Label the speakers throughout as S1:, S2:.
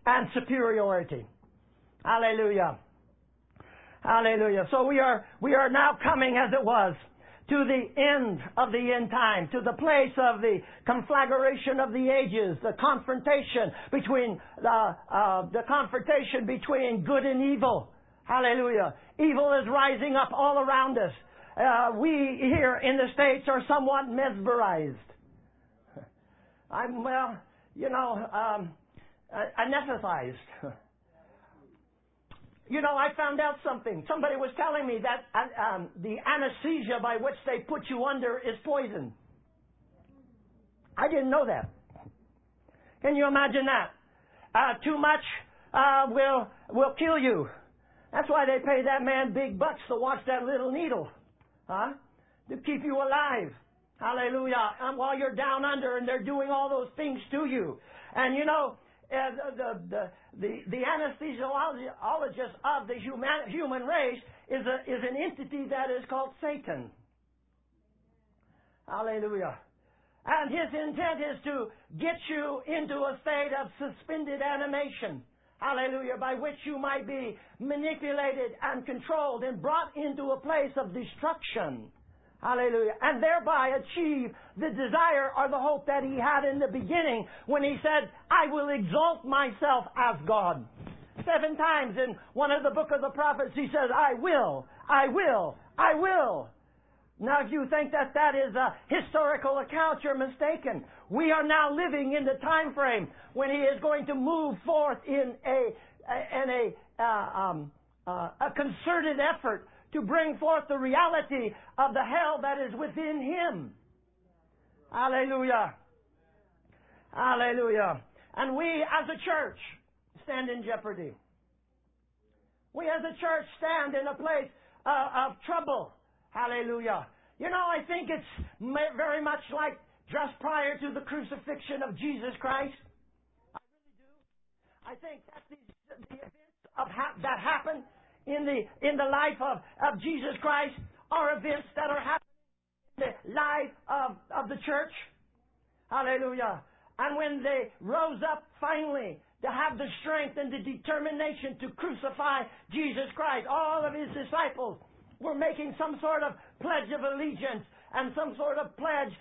S1: and superiority. Hallelujah. Hallelujah. So we are now coming, as it was, to the end of the end time, to the place of the conflagration of the ages, the confrontation between good and evil. Hallelujah. Evil is rising up all around us. We here in the States are somewhat mesmerized. Anesthetized. I found out something. Somebody was telling me that the anesthesia by which they put you under is poison. I didn't know that. Can you imagine that? Too much will kill you. That's why they pay that man big bucks to watch that little needle. To keep you alive. Hallelujah. And while you're down under and they're doing all those things to you. And the anesthesiologist of the human race is an entity that is called Satan. Hallelujah. And his intent is to get you into a state of suspended animation. Hallelujah. By which you might be manipulated and controlled and brought into a place of destruction. Hallelujah. And thereby achieve the desire or the hope that he had in the beginning when he said, I will exalt myself as God. 7 times in one of the book of the prophets he says, I will, I will, I will. Now if you think that is a historical account, you're mistaken. We are now living in the time frame when he is going to move forth in a concerted effort to bring forth the reality of the hell that is within him. Hallelujah. Hallelujah. And we as a church stand in jeopardy. We as a church stand in a place of trouble. Hallelujah. I think it's very much like just prior to the crucifixion of Jesus Christ. I really do. I think that the events that happen in the life of Jesus Christ are events that are happening in the life of the church. Hallelujah. And when they rose up finally to have the strength and the determination to crucify Jesus Christ, all of his disciples were making some sort of pledge of allegiance and some sort of pledge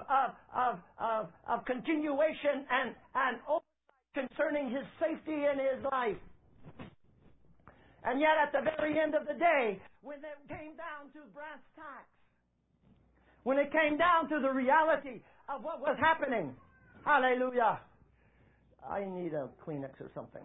S1: of continuation and oversight concerning his safety and his life. And yet at the very end of the day, when it came down to brass tacks, when it came down to the reality of what was happening, hallelujah, I need a Kleenex or something.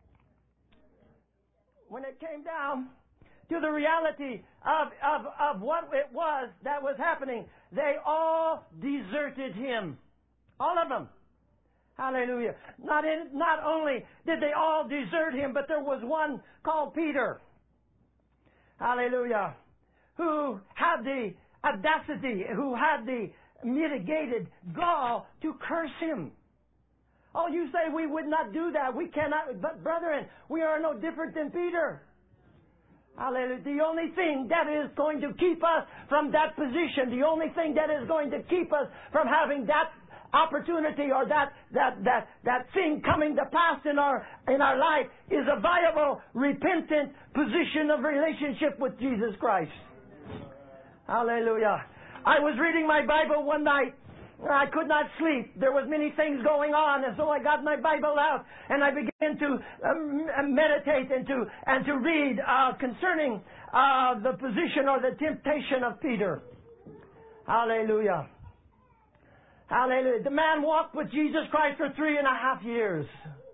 S1: When it came down to the reality of what it was that was happening, they all deserted him. All of them. Hallelujah. Not only did they all desert him, but there was one called Peter. Hallelujah. Who had the audacity, who had the mitigated gall to curse him. Oh, you say we would not do that. We cannot. But brethren, we are no different than Peter. Hallelujah. The only thing that is going to keep us from that position, the only thing that is going to keep us from having that opportunity or that thing coming to pass in our life is a viable, repentant position of relationship with Jesus Christ. Hallelujah. I was reading my Bible one night. I could not sleep. There was many things going on, and so I got my Bible out and I began to meditate and to read concerning the position or the temptation of Peter. Hallelujah. Hallelujah. The man walked with Jesus Christ for 3.5 years.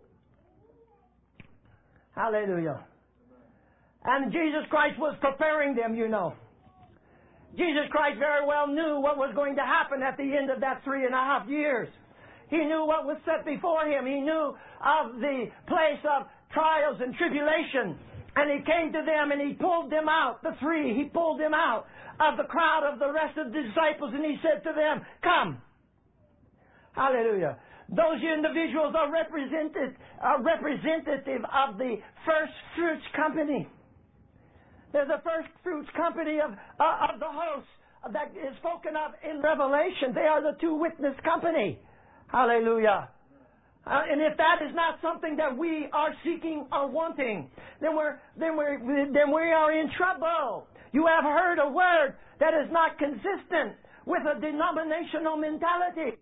S1: Hallelujah. And Jesus Christ was preparing them, Jesus Christ very well knew what was going to happen at the end of that 3.5 years. He knew what was set before him. He knew of the place of trials and tribulation. And he came to them and he pulled them out, the 3. He pulled them out of the crowd of the rest of the disciples and he said to them, come. Hallelujah. Those individuals are representative of the first fruits company. There's a first fruits company of the host that is spoken of in Revelation. They are the 2 witness company. Hallelujah. And if that is not something that we are seeking or wanting, then we are in trouble. You have heard a word that is not consistent with a denominational mentality.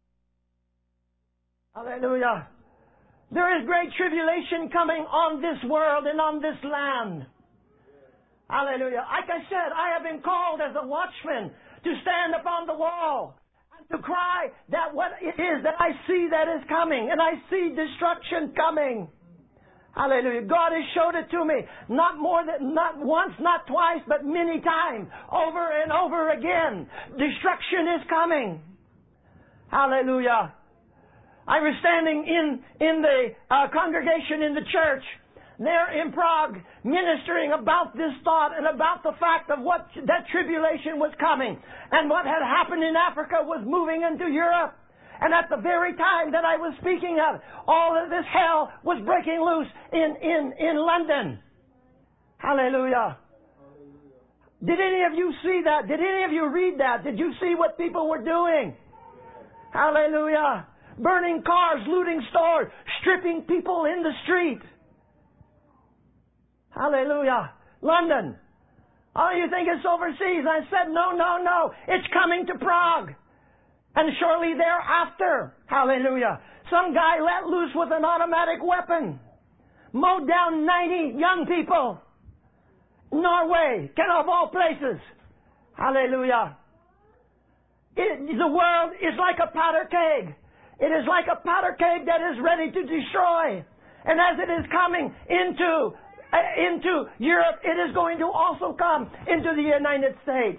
S1: Hallelujah. There is great tribulation coming on this world and on this land. Hallelujah. Like I said, I have been called as a watchman to stand upon the wall and to cry that what it is that I see that is coming, and I see destruction coming. Hallelujah. God has showed it to me. Not once, not twice, but many times. Over and over again. Destruction is coming. Hallelujah. I was standing in the congregation in the church there in Prague, ministering about this thought and about the fact of what that tribulation was coming, and what had happened in Africa was moving into Europe. And at the very time that I was speaking of, all of this hell was breaking loose in London. Hallelujah. Did any of you see that? Did any of you read that? Did you see what people were doing? Hallelujah. Burning cars, looting stores, stripping people in the street. Hallelujah. London. Oh, you think it's overseas? I said, no. It's coming to Prague. And shortly thereafter, hallelujah, some guy let loose with an automatic weapon, mowed down 90 young people. Norway, of all places. Hallelujah. The world is like a powder keg. It is like a powder keg that is ready to destroy. And as it is coming into Europe, it is going to also come into the United States.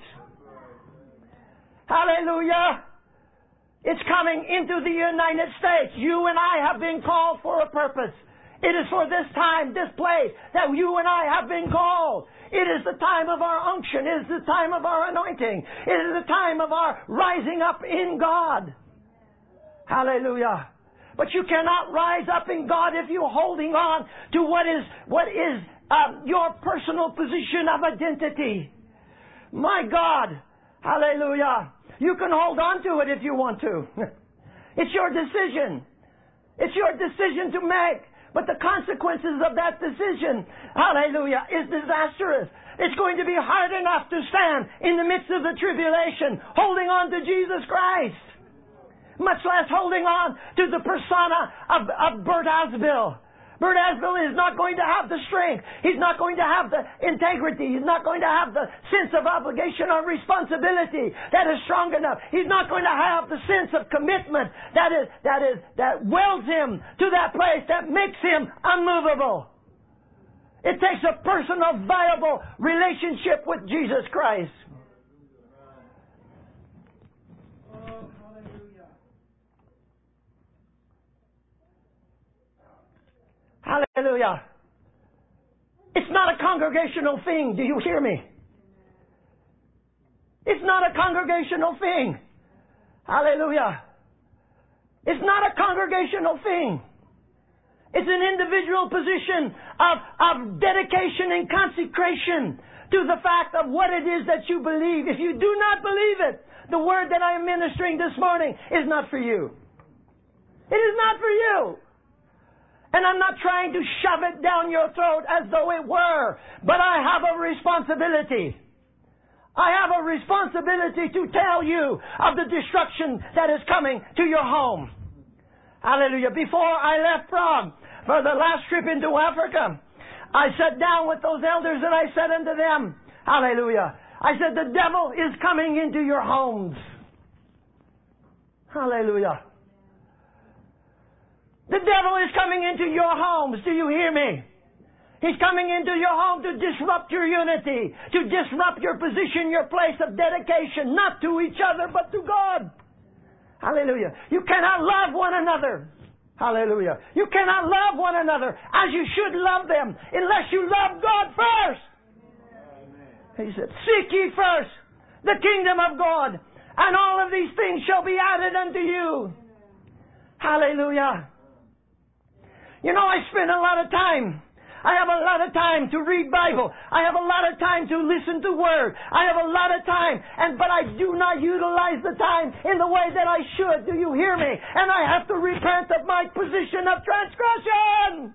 S1: Hallelujah. It's coming into the United States. You and I have been called for a purpose. It is for this time, this place, that you and I have been called. It is the time of our unction. It is the time of our anointing. It is the time of our rising up in God. Hallelujah. But you cannot rise up in God if you're holding on to what is your personal position of identity. My God. Hallelujah. You can hold on to it if you want to. It's your decision. It's your decision to make. But the consequences of that decision, hallelujah, is disastrous. It's going to be hard enough to stand in the midst of the tribulation, holding on to Jesus Christ. Much less holding on to the persona of Bert Asbill. Bert Asbill is not going to have the strength. He's not going to have the integrity. He's not going to have the sense of obligation or responsibility that is strong enough. He's not going to have the sense of commitment that welds him to that place, that makes him unmovable. It takes a personal, viable relationship with Jesus Christ. Hallelujah. It's not a congregational thing. Do you hear me? It's not a congregational thing. Hallelujah. It's not a congregational thing. It's an individual position of dedication and consecration to the fact of what it is that you believe. If you do not believe it, the word that I am ministering this morning is not for you. It is not for you. And I'm not trying to shove it down your throat as though it were. But I have a responsibility. I have a responsibility to tell you of the destruction that is coming to your home. Hallelujah. Before I left Prague for the last trip into Africa, I sat down with those elders and I said unto them, hallelujah, I said, the devil is coming into your homes. Hallelujah. The devil is coming into your homes. Do you hear me? He's coming into your home to disrupt your unity, to disrupt your position, your place of dedication, not to each other, but to God. Hallelujah. You cannot love one another. Hallelujah. You cannot love one another as you should love them unless you love God first. Amen. He said, seek ye first the kingdom of God, and all of these things shall be added unto you. Hallelujah. You know, I spend a lot of time I have a lot of time to read Bible. I have a lot of time to listen to Word. I have a lot of time, but I do not utilize the time in the way that I should. Do you hear me? And I have to repent of my position of transgression.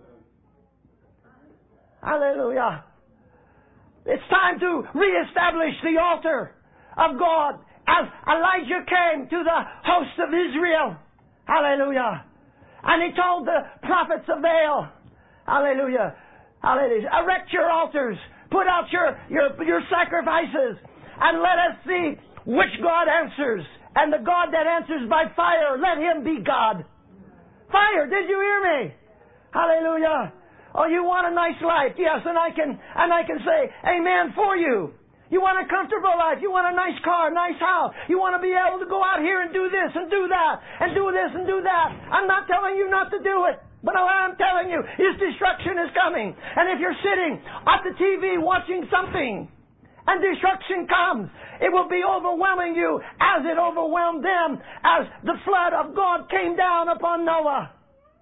S1: Hallelujah. It's time to reestablish the altar of God as Elijah came to the host of Israel. Hallelujah. And he told the prophets of Baal, hallelujah, hallelujah, erect your altars, put out your sacrifices, and let us see which God answers. And the God that answers by fire, let him be God. Fire, did you hear me? Hallelujah. Oh, you want a nice life? Yes, and I can say amen for you. You want a comfortable life. You want a nice car, nice house. You want to be able to go out here and do this and do that and do this and do that. I'm not telling you not to do it. But what I'm telling you is destruction is coming. And if you're sitting at the TV watching something and destruction comes, it will be overwhelming you as it overwhelmed them as the flood of God came down upon Noah.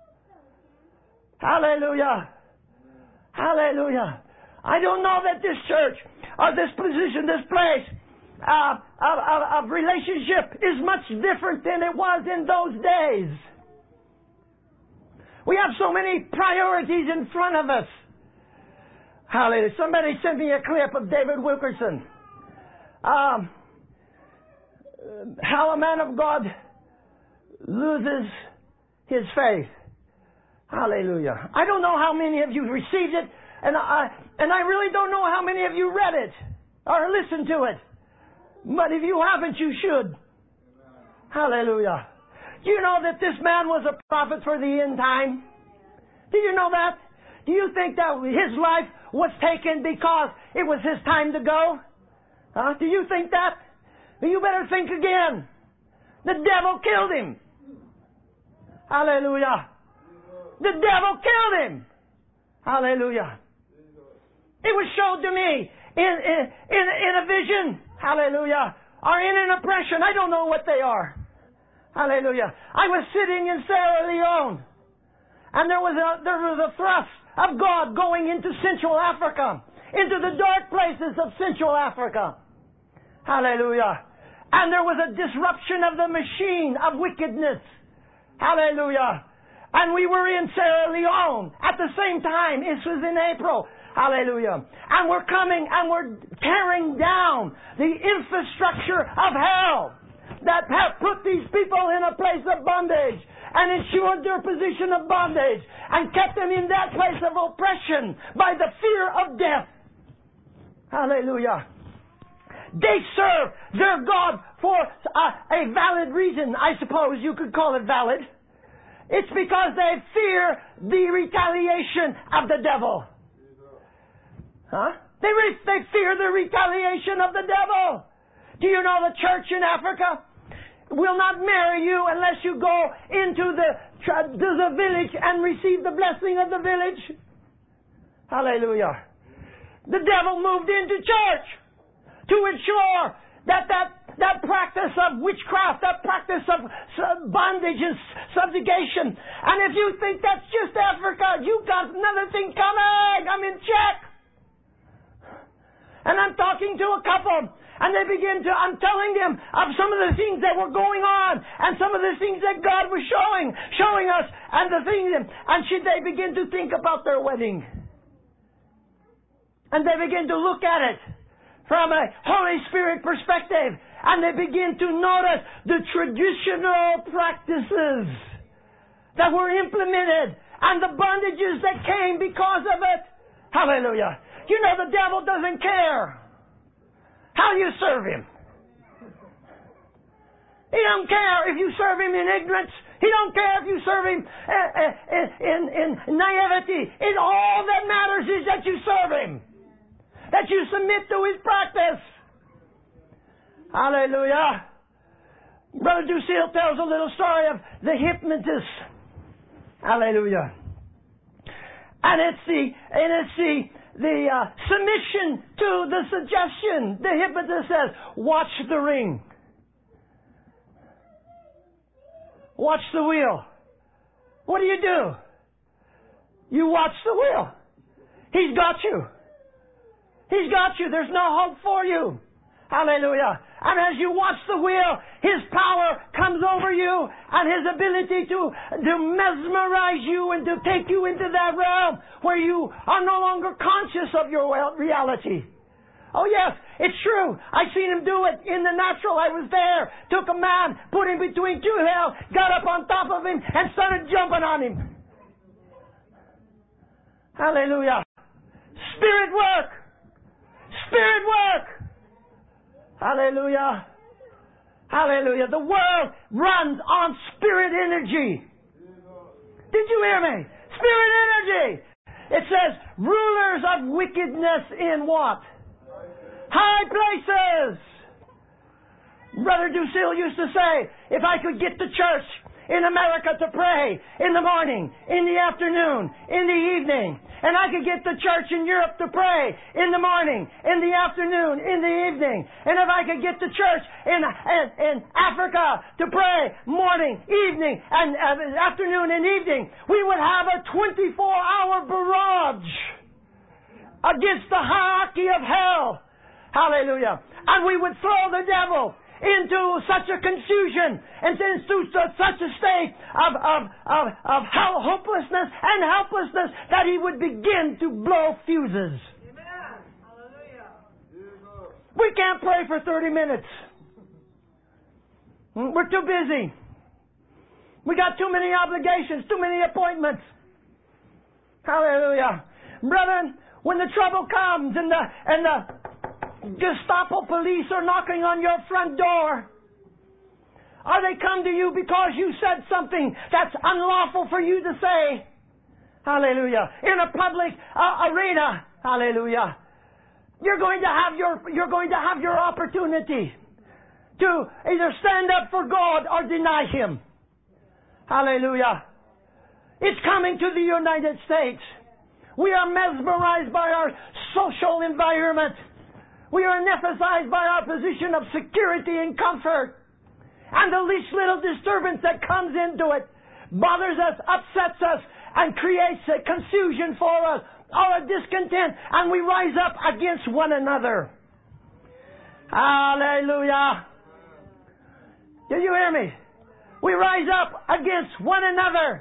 S1: Hallelujah. Hallelujah. I don't know that this church or this position, this place of relationship is much different than it was in those days. We have so many priorities in front of us. Hallelujah. Somebody sent me a clip of David Wilkerson. How a man of God loses his faith. Hallelujah. I don't know how many of you received it, and I really don't know how many of you read it or listened to it. But if you haven't, you should. Hallelujah. Do you know that this man was a prophet for the end time? Do you know that? Do you think that his life was taken because it was his time to go? Huh? Do you think that? You better think again. The devil killed him. Hallelujah. The devil killed him. Hallelujah. It was shown to me in a vision. Hallelujah. Or in an impression. I don't know what they are. Hallelujah. I was sitting in Sierra Leone, and there was a thrust of God going into Central Africa, into the dark places of Central Africa. Hallelujah. And there was a disruption of the machine of wickedness. Hallelujah. And we were in Sierra Leone at the same time. This was in April. Hallelujah. And we're coming and we're tearing down the infrastructure of hell that have put these people in a place of bondage and ensured their position of bondage and kept them in that place of oppression by the fear of death. Hallelujah. They serve their God for a valid reason. I suppose you could call it valid. It's because they fear the retaliation of the devil. Huh? They fear the retaliation of the devil. Do you know the church in Africa will not marry you unless you go into the village and receive the blessing of the village? Hallelujah. The devil moved into church to ensure that practice of witchcraft, that practice of bondage and subjugation. And if you think that's just Africa, you've got another thing coming. I'm in Czech. And I'm talking to a couple, and I'm telling them of some of the things that were going on, and some of the things that God was showing us, and they begin to think about their wedding. And they begin to look at it from a Holy Spirit perspective, and they begin to notice the traditional practices that were implemented, and the bondages that came because of it. Hallelujah. You know the devil doesn't care how you serve him. He don't care if you serve him in ignorance. He don't care if you serve him in naivety. All that matters is that you serve him. That you submit to his practice. Hallelujah. Brother Ducille tells a little story of the hypnotist. Hallelujah. And it's the submission to the suggestion. The hypnotist says, watch the ring. Watch the wheel. What do? You watch the wheel. He's got you. He's got you. There's no hope for you. Hallelujah. And as you watch the wheel, His power comes over you and His ability to mesmerize you and to take you into that realm where you are no longer conscious of your reality. Oh yes, it's true. I've seen Him do it in the natural. I was there. Took a man, put him between two hills, got up on top of him and started jumping on him. Hallelujah. Spirit work. Spirit work. Hallelujah. Hallelujah. The world runs on spirit energy. Did you hear me? Spirit energy. It says, rulers of wickedness in what? High places. Brother Ducille used to say, if I could get the church in America to pray in the morning, in the afternoon, in the evening, and I could get the church in Europe to pray in the morning, in the afternoon, in the evening, and if I could get the church in Africa to pray morning, evening, and afternoon and evening, we would have a 24-hour barrage against the hierarchy of hell. Hallelujah. And we would throw the devil into such a confusion and into such a state of hopelessness and helplessness that he would begin to blow fuses. Amen. Hallelujah. We can't pray for 30 minutes. We're too busy. We got too many obligations, too many appointments. Hallelujah. Brethren, when the trouble comes and the Gestapo police are knocking on your front door, or they come to you because you said something that's unlawful for you to say, hallelujah, in a public arena, hallelujah, you're going to have your opportunity to either stand up for God or deny Him. Hallelujah. It's coming to the United States. We are mesmerized by our social environment. We are emphasized by our position of security and comfort. And the least little disturbance that comes into it bothers us, upsets us, and creates a confusion for us, or a discontent, and we rise up against one another. Hallelujah. Do you hear me? We rise up against one another.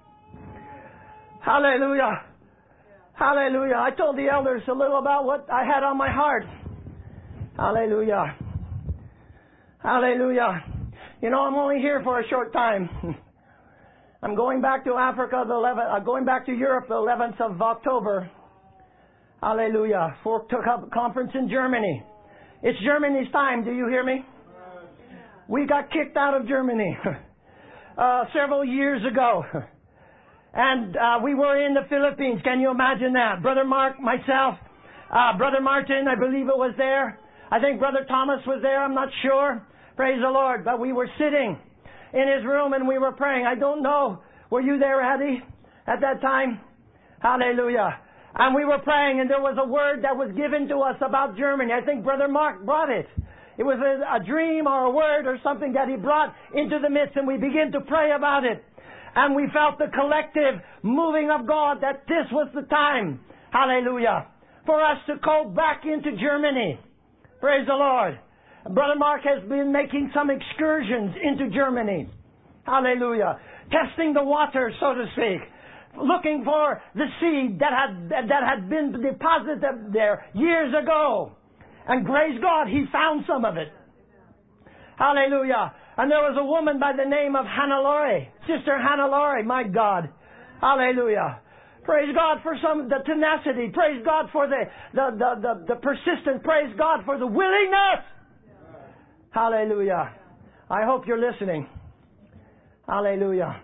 S1: Hallelujah. Hallelujah. I told the elders a little about what I had on my heart. Hallelujah. Hallelujah. You know, I'm only here for a short time. I'm going back to Africa, going back to Europe the 11th of October. Hallelujah. For a conference in Germany. It's Germany's time. Do you hear me? We got kicked out of Germany several years ago. And we were in the Philippines. Can you imagine that? Brother Mark, myself, Brother Martin, I believe it was there. I think Brother Thomas was there. I'm not sure. Praise the Lord. But we were sitting in his room and we were praying. I don't know. Were you there, Eddie, at that time? Hallelujah. And we were praying and there was a word that was given to us about Germany. I think Brother Mark brought it. It was a dream or a word or something that he brought into the midst, and we began to pray about it. And we felt the collective moving of God that this was the time, hallelujah, for us to go back into Germany. Praise the Lord. Brother Mark has been making some excursions into Germany. Hallelujah. Testing the water, so to speak. Looking for the seed that had been deposited there years ago. And praise God, he found some of it. Hallelujah. And there was a woman by the name of Hannelore. Sister Hannelore, my God. Hallelujah. Praise God for the tenacity. Praise God for the persistence. Praise God for the willingness. Hallelujah. I hope you're listening. Hallelujah.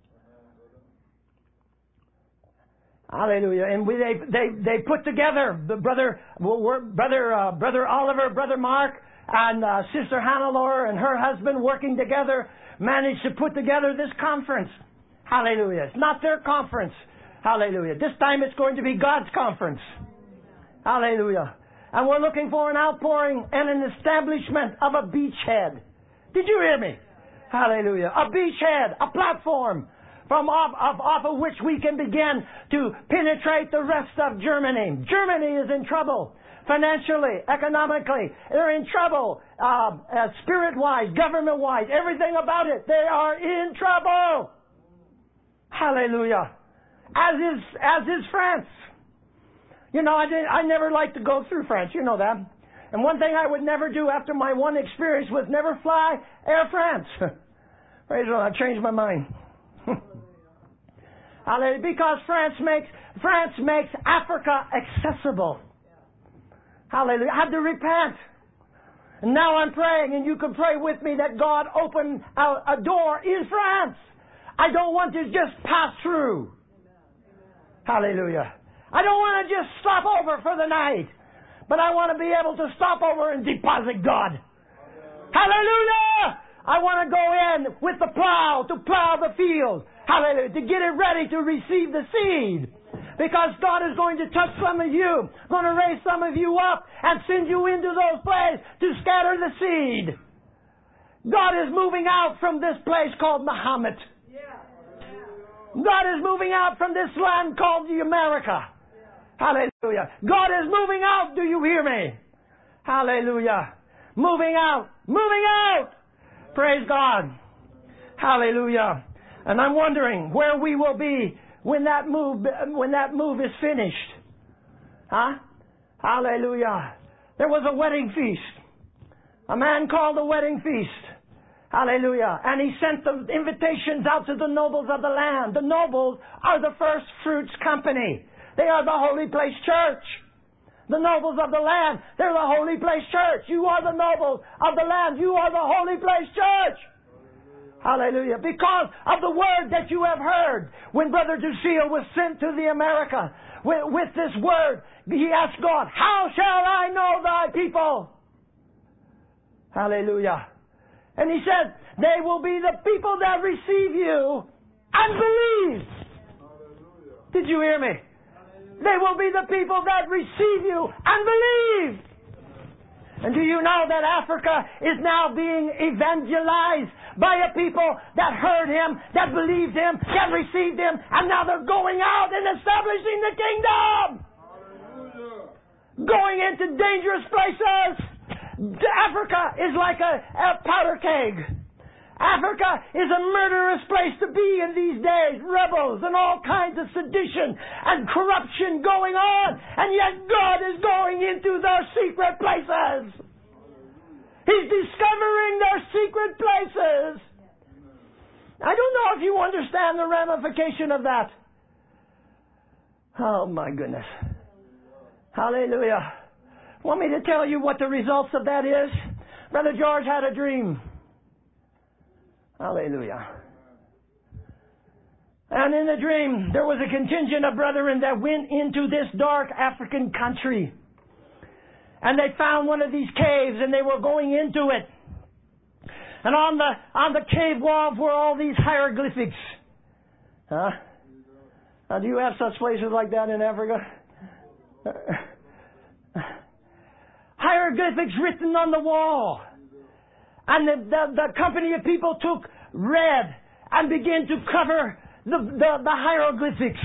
S1: Hallelujah. And they put together the brother Oliver, Brother Mark, and Sister Hannelore and her husband working together managed to put together this conference. Hallelujah. It's not their conference. Hallelujah. This time it's going to be God's conference. Hallelujah. And we're looking for an outpouring and an establishment of a beachhead. Did you hear me? Hallelujah. A beachhead, a platform off of which we can begin to penetrate the rest of Germany. Germany is in trouble. Financially, economically, they're in trouble. Spirit-wise, government-wise, everything about it. They are in trouble. Hallelujah. As is France. You know, I never liked to go through France. You know that. And one thing I would never do after my one experience was never fly Air France. Praise the Lord, I've changed my mind. Hallelujah. Because France makes Africa accessible. Hallelujah. I had to repent. And now I'm praying, and you can pray with me that God open a door in France. I don't want to just pass through. Hallelujah. I don't want to just stop over for the night, but I want to be able to stop over and deposit God. Hallelujah. I want to go in with the plow to plow the field. Hallelujah. To get it ready to receive the seed. Because God is going to touch some of you, going to raise some of you up and send you into those places to scatter the seed. God is moving out from this place called Muhammad. God is moving out from this land called the America. Hallelujah. God is moving out. Do you hear me? Hallelujah. Moving out. Moving out. Praise God. Hallelujah. And I'm wondering where we will be when that move is finished. Huh? Hallelujah. There was a wedding feast. A man called a wedding feast. Hallelujah. And he sent the invitations out to the nobles of the land. The nobles are the First Fruits Company. They are the Holy Place Church. The nobles of the land, they're the Holy Place Church. You are the nobles of the land. You are the Holy Place Church. Hallelujah. Because of the word that you have heard. When Brother Ducille was sent to the America with this word, he asked God, how shall I know thy people? Hallelujah. And he said, they will be the people that receive you and believe. Hallelujah. Did you hear me? Hallelujah. They will be the people that receive you and believe. And do you know that Africa is now being evangelized by a people that heard Him, that believed Him, that received Him, and now they're going out and establishing the kingdom. Hallelujah. Going into dangerous places. Africa is like a powder keg. Africa is a murderous place to be in these days. Rebels and all kinds of sedition and corruption going on. And yet God is going into their secret places. He's discovering their secret places. I don't know if you understand the ramification of that. Oh my goodness. Hallelujah. Want me to tell you what the results of that is? Brother George had a dream. Hallelujah. And in the dream, there was a contingent of brethren that went into this dark African country. And they found one of these caves and they were going into it. And on the cave walls were all these hieroglyphics. Huh? Now, do you have such places like that in Africa? Hieroglyphics written on the wall. And the company of people took red and began to cover the hieroglyphics.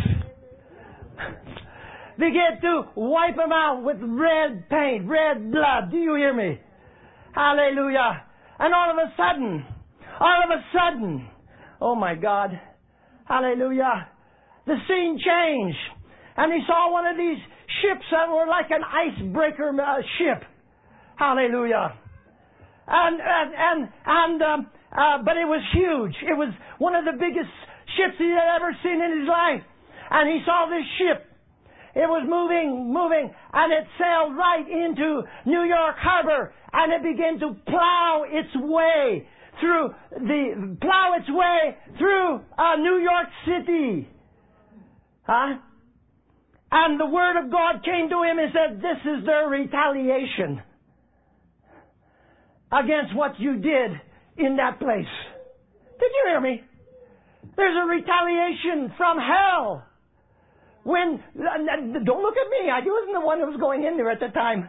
S1: Began to wipe them out with red paint, red blood. Do you hear me? Hallelujah. And all of a sudden, oh my God, hallelujah, the scene changed. And he saw one of these ships that were like an icebreaker ship. Hallelujah. But it was huge. It was one of the biggest ships he had ever seen in his life. And he saw this ship. It was moving, and it sailed right into New York Harbor, and it began to plow its way through New York City. Huh? And the word of God came to him and said, this is their retaliation against what you did in that place. Did you hear me? There's a retaliation from hell. Don't look at me. I wasn't the one who was going in there at the time.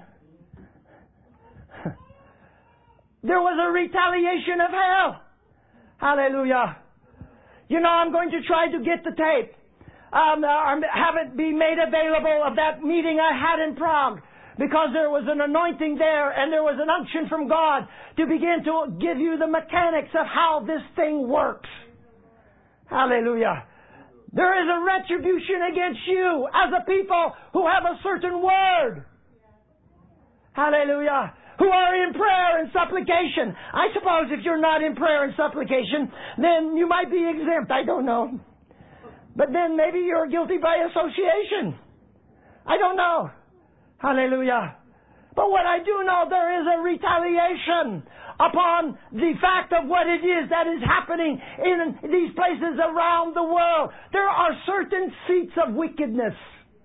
S1: There was a retaliation of hell. Hallelujah. You know, I'm going to try to get the tape. Have it be made available of that meeting I had in Prague. Because there was an anointing there and there was an unction from God to begin to give you the mechanics of how this thing works. Hallelujah. There is a retribution against you as a people who have a certain word. Hallelujah. Who are in prayer and supplication. I suppose if you're not in prayer and supplication, then you might be exempt. I don't know. But then maybe you're guilty by association. I don't know. Hallelujah. But what I do know, there is a retaliation upon the fact of what it is that is happening in these places around the world. There are certain seats of wickedness.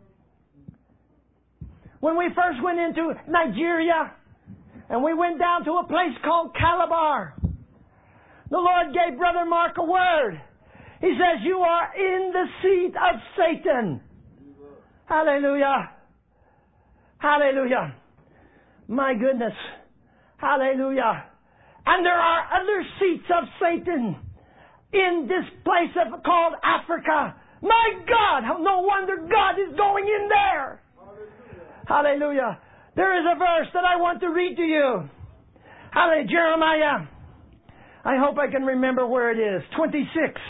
S1: When we first went into Nigeria, and we went down to a place called Calabar, the Lord gave Brother Mark a word. He says, you are in the seat of Satan. Hallelujah. Hallelujah. My goodness. Hallelujah. And there are other seats of Satan in this place called Africa. My God! No wonder God is going in there. Hallelujah. There is a verse that I want to read to you. Hallelujah. Jeremiah. I hope I can remember where it is. 26.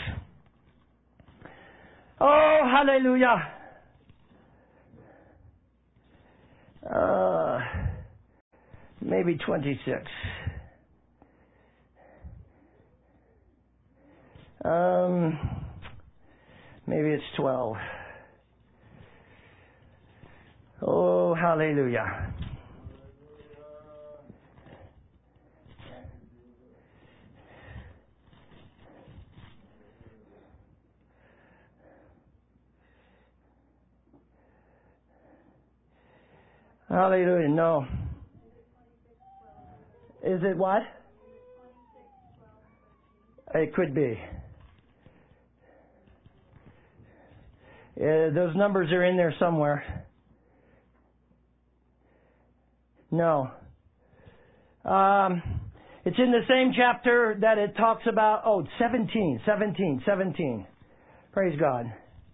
S1: Oh, hallelujah. Maybe 26. Maybe it's 12. Oh, hallelujah. Hallelujah. No. Is it what? It could be. Those numbers are in there somewhere. No. It's in the same chapter that it talks about, 17. Praise God.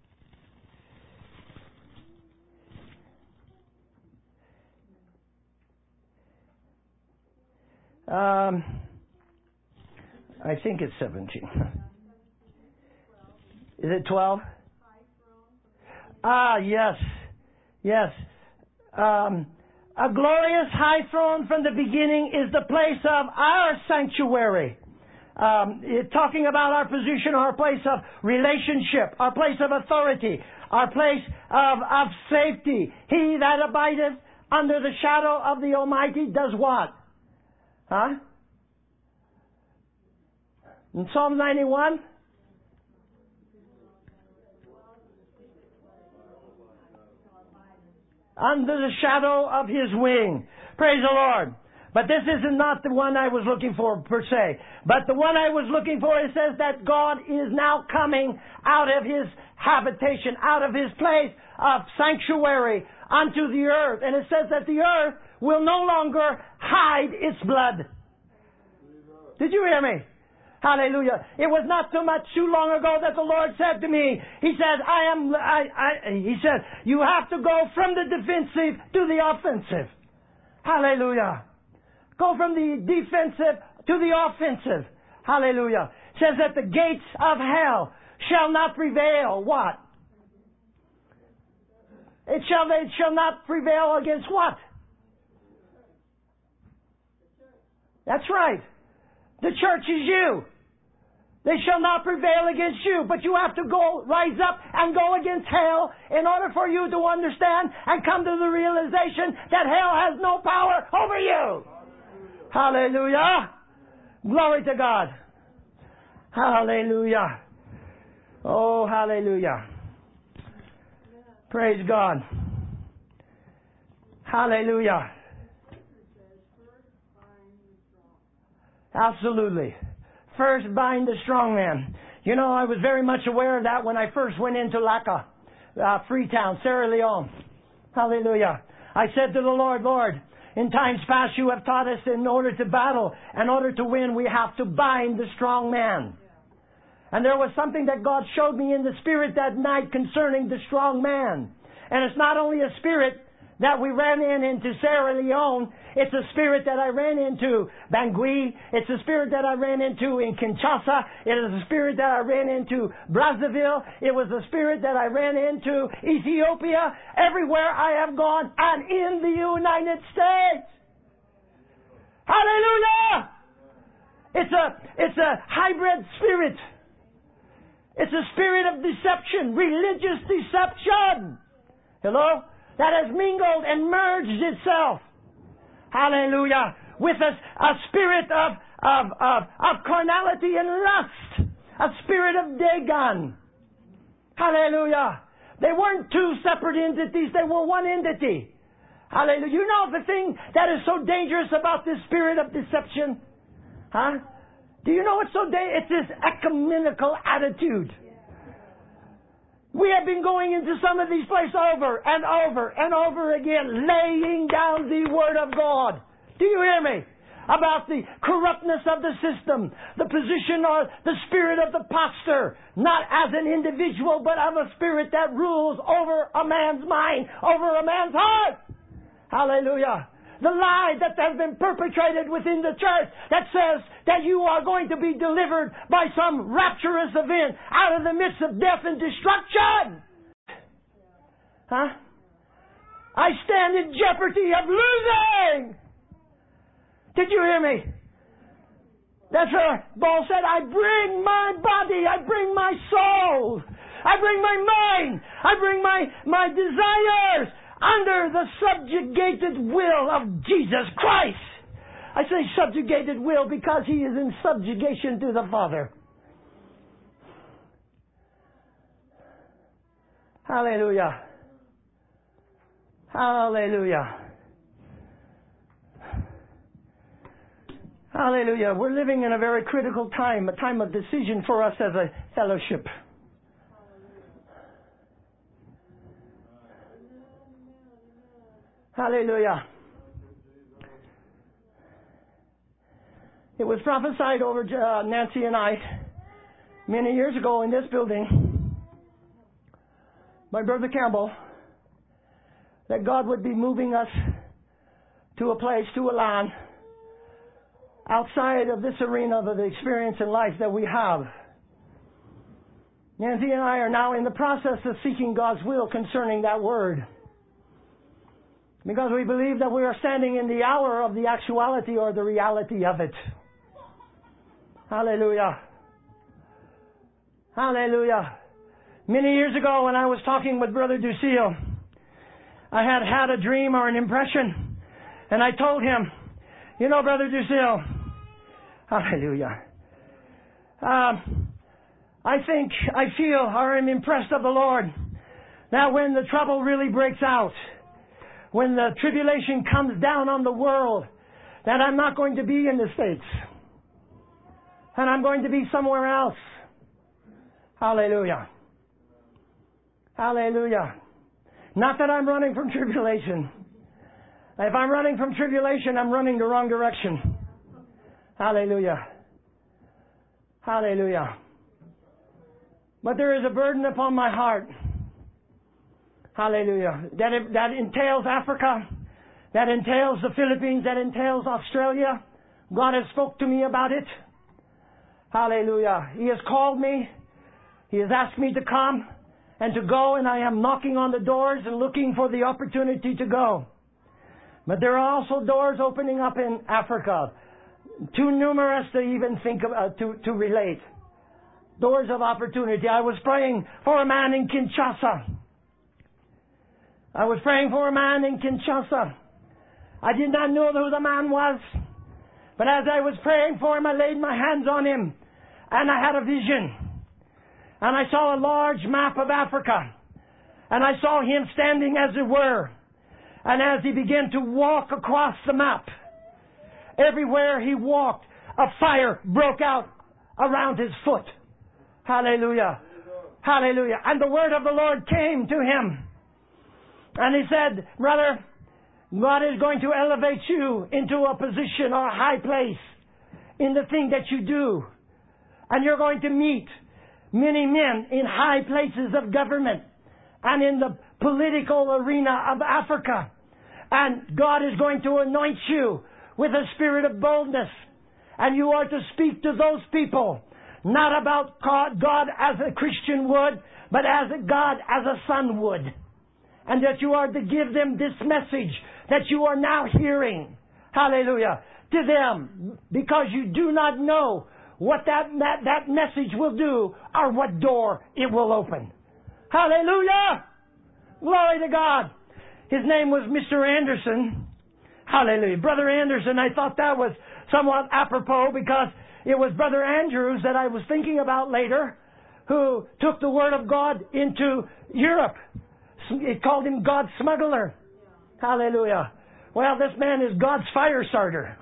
S1: I think it's 17. Is it 12? Yes. A glorious high throne from the beginning is the place of our sanctuary. Talking about our position, our place of relationship, our place of authority, our place of safety. He that abideth under the shadow of the Almighty does what? Huh? In Psalm 91? Under the shadow of His wing. Praise the Lord. But this is not the one I was looking for per se. But the one I was looking for, it says that God is now coming out of His habitation, out of His place of sanctuary unto the earth. And it says that the earth will no longer hide its blood. Did you hear me? Hallelujah. It was not too long ago that the Lord said to me, He said, He said, you have to go from the defensive to the offensive. Hallelujah. Go from the defensive to the offensive. Hallelujah. It says that the gates of hell shall not prevail. What? It shall not prevail against what? That's right. The church is you. They shall not prevail against you, but you have to rise up and go against hell in order for you to understand and come to the realization that hell has no power over you. Hallelujah. Glory to God. Hallelujah. Oh, hallelujah. Praise God. Hallelujah. Absolutely. First bind the strong man. You know, I was very much aware of that when I first went into Laka, Freetown, Sierra Leone. Hallelujah. I said to the Lord, Lord, in times past you have taught us in order to battle, in order to win, we have to bind the strong man. And there was something that God showed me in the Spirit that night concerning the strong man. And it's not only a spirit that we ran into Sierra Leone. It's a spirit that I ran into Bangui. It's a spirit that I ran into in Kinshasa. It is a spirit that I ran into Brazzaville. It was a spirit that I ran into Ethiopia. Everywhere I have gone, and in the United States. Hallelujah! It's a hybrid spirit. It's a spirit of deception, religious deception. Hello? That has mingled and merged itself. Hallelujah. With a spirit of carnality and lust. A spirit of Dagon. Hallelujah. They weren't two separate entities. They were one entity. Hallelujah. You know the thing that is so dangerous about this spirit of deception? Huh? Do you know what's so dangerous? It's this ecumenical attitude. We have been going into some of these places over and over and over again, laying down the Word of God. Do you hear me? About the corruptness of the system, the position or the spirit of the pastor, not as an individual, but of a spirit that rules over a man's mind, over a man's heart. Hallelujah. The lie that has been perpetrated within the church that says that you are going to be delivered by some rapturous event out of the midst of death and destruction. Huh? I stand in jeopardy of losing. Did you hear me? That's what Paul said. I bring my body. I bring my soul. I bring my mind. I bring my desires under the subjugated will of Jesus Christ. I say subjugated will because He is in subjugation to the Father. Hallelujah. Hallelujah. Hallelujah. We're living in a very critical time, a time of decision for us as a fellowship. Hallelujah. It was prophesied over Nancy and I many years ago in this building by Brother Campbell that God would be moving us to a place, to a land outside of this arena of the experience in life that we have. Nancy and I are now in the process of seeking God's will concerning that word. Because we believe that we are standing in the hour of the actuality or the reality of it. Hallelujah. Hallelujah. Many years ago when I was talking with Brother Ducille, I had a dream or an impression. And I told him, you know, Brother Ducille, hallelujah. I feel or am impressed of the Lord that when the trouble really breaks out, when the tribulation comes down on the world, that I'm not going to be in the States. And I'm going to be somewhere else. Hallelujah. Hallelujah. Not that I'm running from tribulation. If I'm running from tribulation, I'm running the wrong direction. Hallelujah. Hallelujah. But there is a burden upon my heart. Hallelujah. That entails Africa. That entails the Philippines. That entails Australia. God has spoke to me about it. Hallelujah. He has called me. He has asked me to come and to go, and I am knocking on the doors and looking for the opportunity to go. But there are also doors opening up in Africa. Too numerous to even think of, to relate. Doors of opportunity. I was praying for a man in Kinshasa. I was praying for a man in Kinshasa. I did not know who the man was. But as I was praying for him, I laid my hands on him. And I had a vision. And I saw a large map of Africa. And I saw him standing as it were. And as he began to walk across the map, everywhere he walked, a fire broke out around his foot. Hallelujah. Hallelujah. And the word of the Lord came to him. And he said, brother, God is going to elevate you into a position or a high place in the thing that you do. And you're going to meet many men in high places of government and in the political arena of Africa. And God is going to anoint you with a spirit of boldness. And you are to speak to those people, not about God as a Christian would, but as God as a son would. And that you are to give them this message that you are now hearing. Hallelujah. To them. Because you do not know what that message will do or what door it will open. Hallelujah. Glory to God. His name was Mr. Anderson. Hallelujah. Brother Anderson, I thought that was somewhat apropos because it was Brother Andrews that I was thinking about later who took the Word of God into Europe. It called him God's smuggler. Hallelujah. Well, this man is God's fire starter.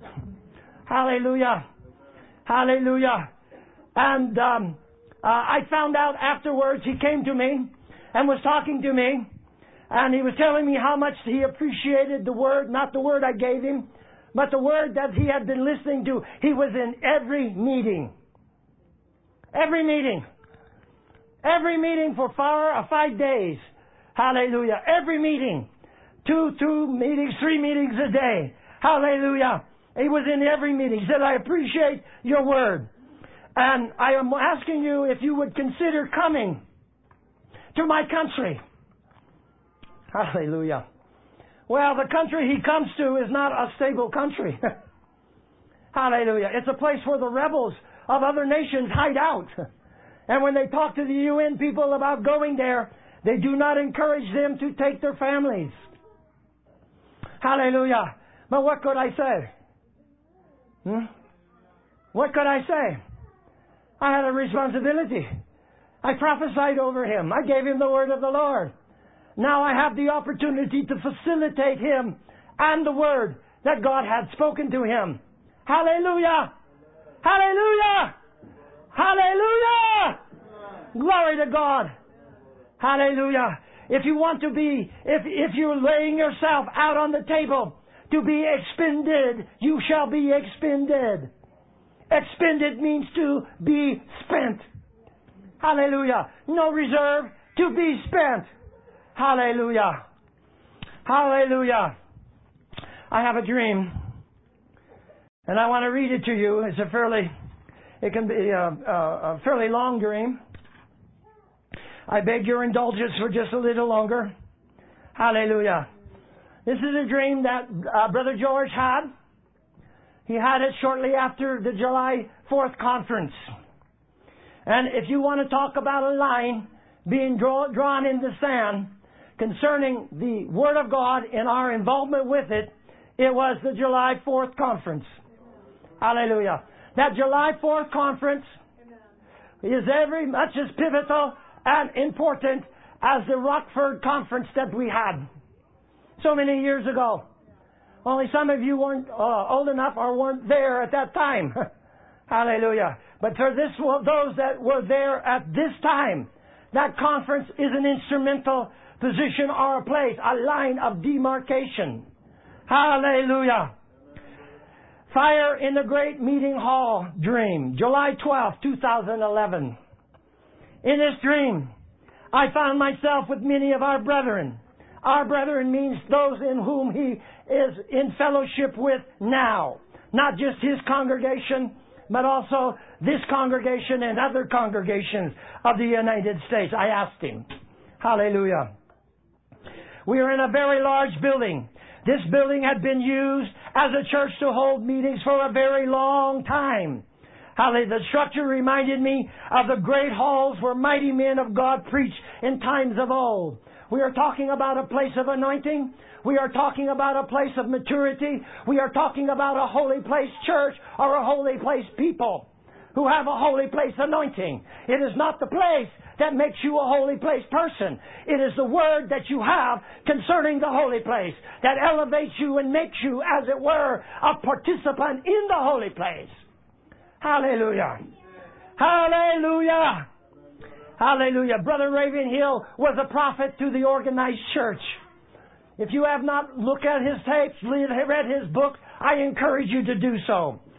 S1: Hallelujah. Hallelujah. And I found out afterwards, he came to me and was talking to me. And he was telling me how much he appreciated the Word, not the Word I gave him, but the Word that he had been listening to. He was in every meeting. Every meeting. Every meeting for 5 days. Hallelujah. Every meeting. 2 meetings, 3 meetings a day. Hallelujah. He was in every meeting. He said, I appreciate your Word. And I am asking you if you would consider coming to my country. Hallelujah. Well, the country he comes to is not a stable country. Hallelujah. It's a place where the rebels of other nations hide out. And when they talk to the UN people about going there, they do not encourage them to take their families. Hallelujah. But what could I say? What could I say? I had a responsibility. I prophesied over him. I gave him the word of the Lord. Now I have the opportunity to facilitate him and the word that God had spoken to him. Hallelujah! Hallelujah! Hallelujah! Glory to God! Hallelujah! If you want to be, if you're laying yourself out on the table to be expended, you shall be expended. Expended means to be spent. Hallelujah! No reserve, to be spent. Hallelujah. Hallelujah. I have a dream. And I want to read it to you. It can be a fairly long dream. I beg your indulgence for just a little longer. Hallelujah. This is a dream that Brother George had. He had it shortly after the July 4th conference. And if you want to talk about a line being drawn in the sand, concerning the Word of God and our involvement with it, it was the July 4th conference. Hallelujah. That July 4th conference is every much as pivotal and important as the Rockford conference that we had so many years ago. Only some of you weren't old enough or weren't there at that time. Hallelujah. But for those that were there at this time, that conference is an instrumental position or a place, a line of demarcation. Hallelujah. Fire in the Great Meeting Hall dream, July 12, 2011. In this dream, I found myself with many of our brethren. Our brethren means those in whom he is in fellowship with now. Not just his congregation, but also this congregation and other congregations of the United States. I asked him. Hallelujah. We are in a very large building. This building had been used as a church to hold meetings for a very long time. Hallelujah. The structure reminded me of the great halls where mighty men of God preached in times of old. We are talking about a place of anointing. We are talking about a place of maturity. We are talking about a holy place church or a holy place people who have a holy place anointing. It is not the place that makes you a holy place person. It is the word that you have concerning the holy place that elevates you and makes you, as it were, a participant in the holy place. Hallelujah. Hallelujah. Hallelujah. Brother Ravenhill was a prophet to the organized church. If you have not looked at his tapes, read his book, I encourage you to do so.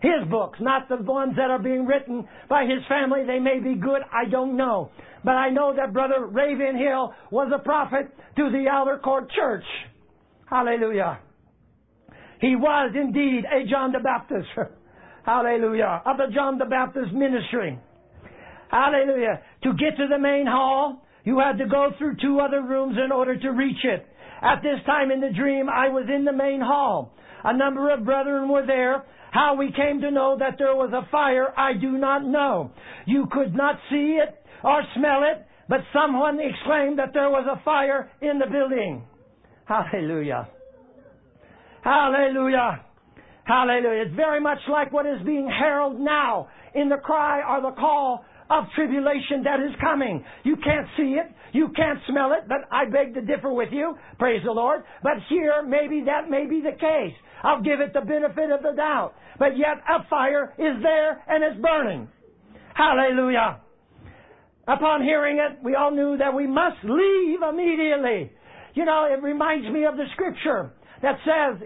S1: His books, not the ones that are being written by his family. They may be good, I don't know. But I know that Brother Ravenhill was a prophet to the outer court church. Hallelujah. He was indeed a John the Baptist. Hallelujah. Of the John the Baptist ministry. Hallelujah. To get to the main hall, you had to go through 2 other rooms in order to reach it. At this time in the dream, I was in the main hall. A number of brethren were there. How we came to know that there was a fire, I do not know. You could not see it or smell it, but someone exclaimed that there was a fire in the building. Hallelujah. Hallelujah. Hallelujah. It's very much like what is being heralded now in the cry or the call of tribulation that is coming. You can't see it. You can't smell it, but I beg to differ with you. Praise the Lord. But here, maybe that may be the case. I'll give it the benefit of the doubt. But yet a fire is there and it's burning. Hallelujah. Upon hearing it, we all knew that we must leave immediately. You know, it reminds me of the scripture that says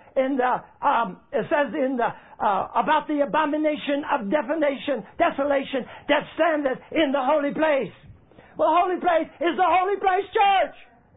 S1: about the abomination of desolation that standeth in the holy place. Well, the holy place is the holy place church.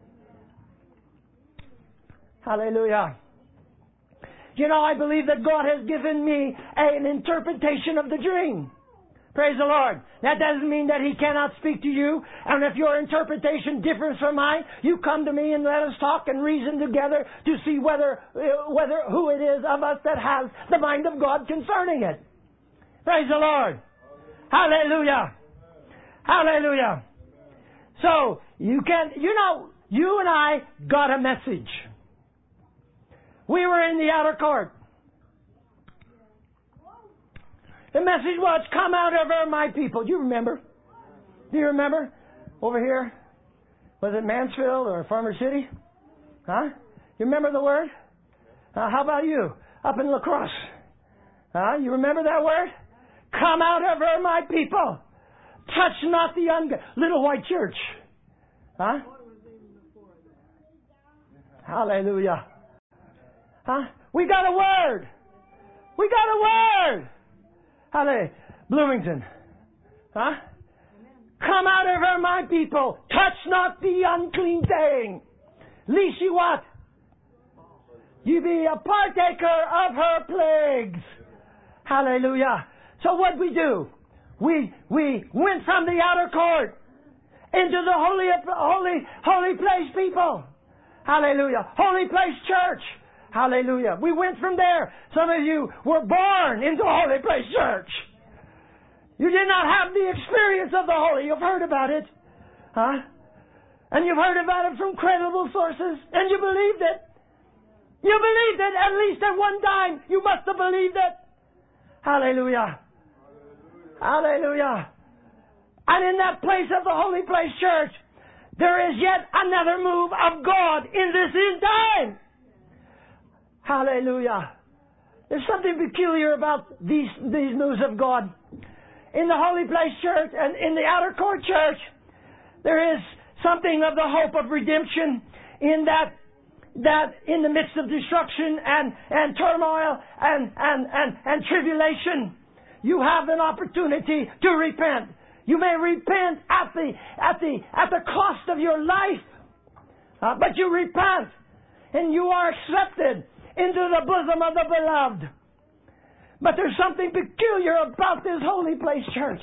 S1: Hallelujah. You know, I believe that God has given me an interpretation of the dream. Praise the Lord. That doesn't mean that He cannot speak to you. And if your interpretation differs from mine, you come to me and let us talk and reason together to see whether who it is of us that has the mind of God concerning it. Praise the Lord. Hallelujah. Hallelujah. So, you and I got a message. We were in the outer court. The message was, come out of my people. Do you remember? Do you remember? Over here? Was it Mansfield or Farmer City? Huh? You remember the word? How about you? Up in La Crosse. Huh? You remember that word? Come out of my people. Touch not the little white church. Huh? Hallelujah. Huh? We got a word. We got a word. Hallelujah. Bloomington. Huh? Come out of her, my people. Touch not the unclean thing. Lest you what? You be a partaker of her plagues. Hallelujah. So what we do? We went from the outer court into the holy place people. Hallelujah. Holy place church. Hallelujah. We went from there. Some of you were born into a holy place church. You did not have the experience of the holy. You've heard about it. Huh? And you've heard about it from credible sources. And you believed it. You believed it at least at one time. You must have believed it. Hallelujah. Hallelujah. And in that place of the holy place church, there is yet another move of God in this end time. Hallelujah. There's something peculiar about these moves of God. In the holy place church and in the outer court church, there is something of the hope of redemption in that in the midst of destruction and turmoil and tribulation, you have an opportunity to repent. You may repent at the cost of your life, but you repent and you are accepted into the bosom of the beloved. But there's something peculiar about this holy place church.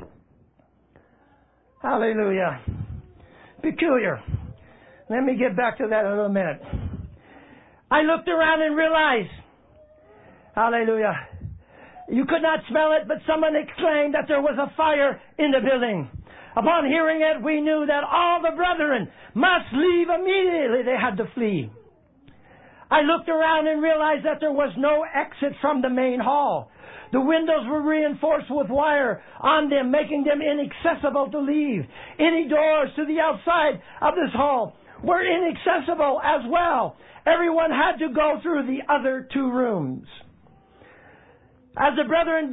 S1: Hallelujah. Peculiar. Let me get back to that in a minute. I looked around and realized, hallelujah, you could not smell it, but someone exclaimed that there was a fire in the building. Upon hearing it, we knew that all the brethren must leave immediately. They had to flee. I looked around and realized that there was no exit from the main hall. The windows were reinforced with wire on them, making them inaccessible to leave. Any doors to the outside of this hall were inaccessible as well. Everyone had to go through the other 2 rooms. As the brethren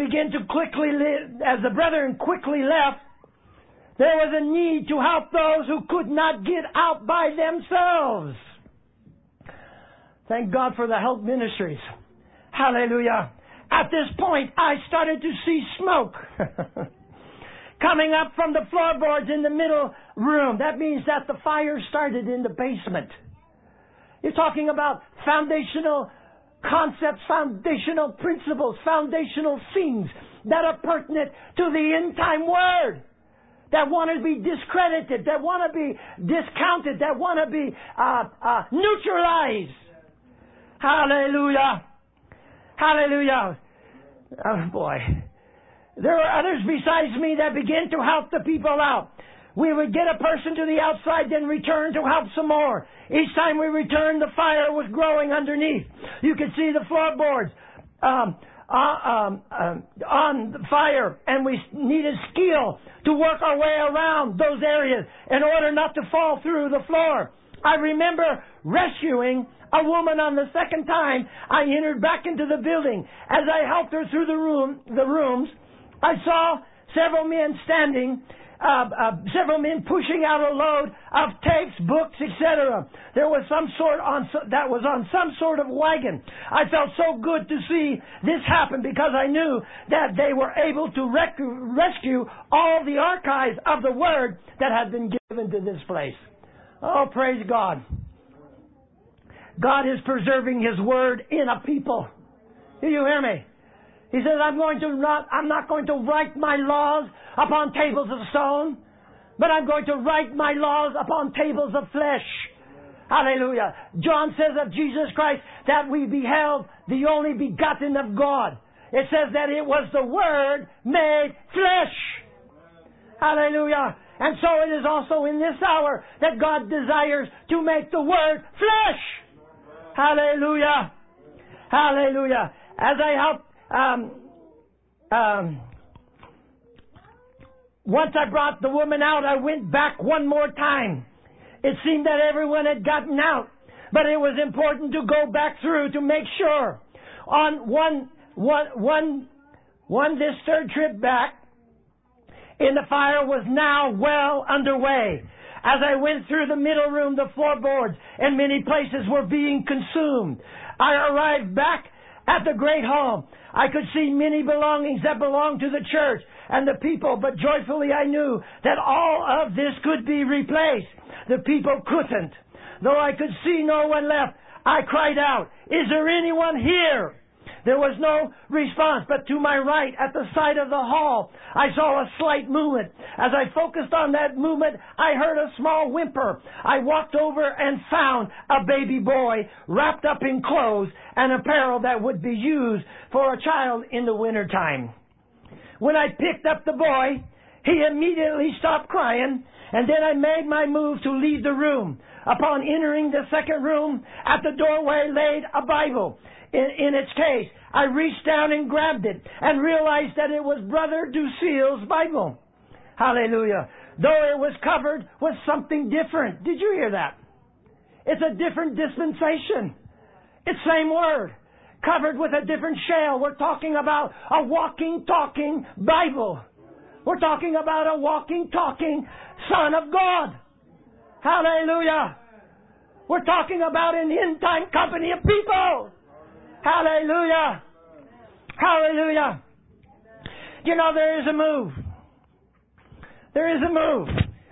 S1: quickly left, there was a need to help those who could not get out by themselves. Thank God for the help ministries. Hallelujah. At this point, I started to see smoke coming up from the floorboards in the middle room. That means that the fire started in the basement. You're talking about foundational concepts, foundational principles, foundational things that are pertinent to the end-time word, that want to be discredited, that want to be discounted, that want to be neutralized. Hallelujah. Hallelujah. Oh, boy. There were others besides me that began to help the people out. We would get a person to the outside, then return to help some more. Each time we returned, the fire was growing underneath. You could see the floorboards on the fire, and we needed skill to work our way around those areas in order not to fall through the floor. I remember rescuing a woman on the second time I entered back into the building. As I helped her through the rooms, I saw several men standing, several men pushing out a load of tapes, books, etc. There was that was on some sort of wagon. I felt so good to see this happen because I knew that they were able to rescue all the archives of the Word that had been given to this place. Oh, praise God. God is preserving His Word in a people. Do you hear me? He says, I'm not going to write my laws upon tables of stone, but I'm going to write my laws upon tables of flesh. Hallelujah. John says of Jesus Christ that we beheld the only begotten of God. It says that it was the Word made flesh. Hallelujah. And so it is also in this hour that God desires to make the Word flesh. Hallelujah. Hallelujah. As I help, once I brought the woman out, I went back one more time. It seemed that everyone had gotten out, but it was important to go back through to make sure. On this third trip back, the fire was now well underway. As I went through the middle room, the floorboards in many places were being consumed. I arrived back at the great hall. I could see many belongings that belonged to the church and the people, but joyfully I knew that all of this could be replaced. The people couldn't. Though I could see no one left, I cried out, "Is there anyone here?" There was no response, but to my right, at the side of the hall, I saw a slight movement. As I focused on that movement, I heard a small whimper. I walked over and found a baby boy wrapped up in clothes and apparel that would be used for a child in the wintertime. When I picked up the boy, he immediately stopped crying, and then I made my move to leave the room. Upon entering the second room, at the doorway laid a Bible in its case. I reached down and grabbed it and realized that it was Brother Ducille's Bible. Hallelujah. Though it was covered with something different. Did you hear that? It's a different dispensation. It's same word. Covered with a different shell. We're talking about a walking, talking Bible. We're talking about a walking, talking Son of God. Hallelujah. We're talking about an end-time company of people. Hallelujah. Hallelujah. You know, there is a move. There is a move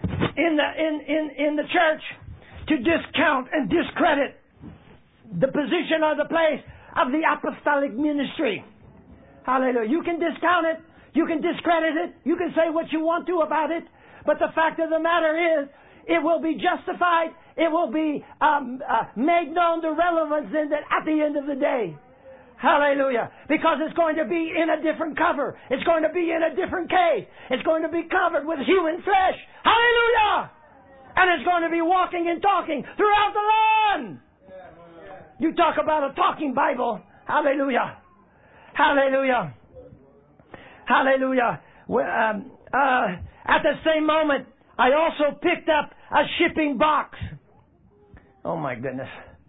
S1: in the church to discount and discredit the position or the place of the apostolic ministry. Hallelujah. You can discount it. You can discredit it. You can say what you want to about it. But the fact of the matter is, it will be justified. It will be made known the relevance in that at the end of the day. Hallelujah. Because it's going to be in a different cover. It's going to be in a different case. It's going to be covered with human flesh. Hallelujah. And it's going to be walking and talking throughout the land. You talk about a talking Bible. Hallelujah. Hallelujah. Hallelujah. At the same moment, I also picked up a shipping box. Oh my goodness.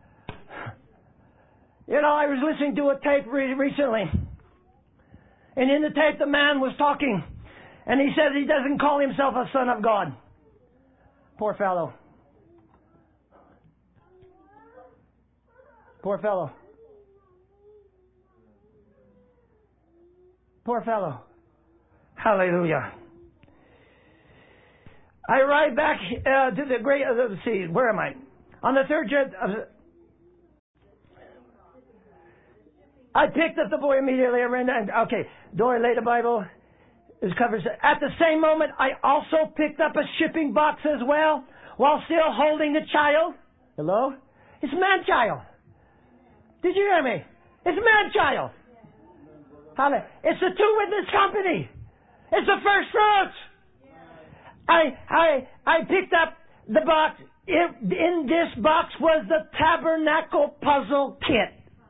S1: You know, I was listening to a tape recently. And in the tape the man was talking. And he says he doesn't call himself a son of God. Poor fellow. Poor fellow. Poor fellow. Hallelujah. I arrived back to the great, let's see, where am I? On the third jet, I picked up the boy immediately. I ran down. Okay, Dory laid the Bible. It covers. At the same moment, I also picked up a shipping box as well, while still holding the child. Hello? It's man-child. Did you hear me? It's man-child. It's a two-witness company. It's the first fruits. I picked up the box. In this box was the tabernacle puzzle kit.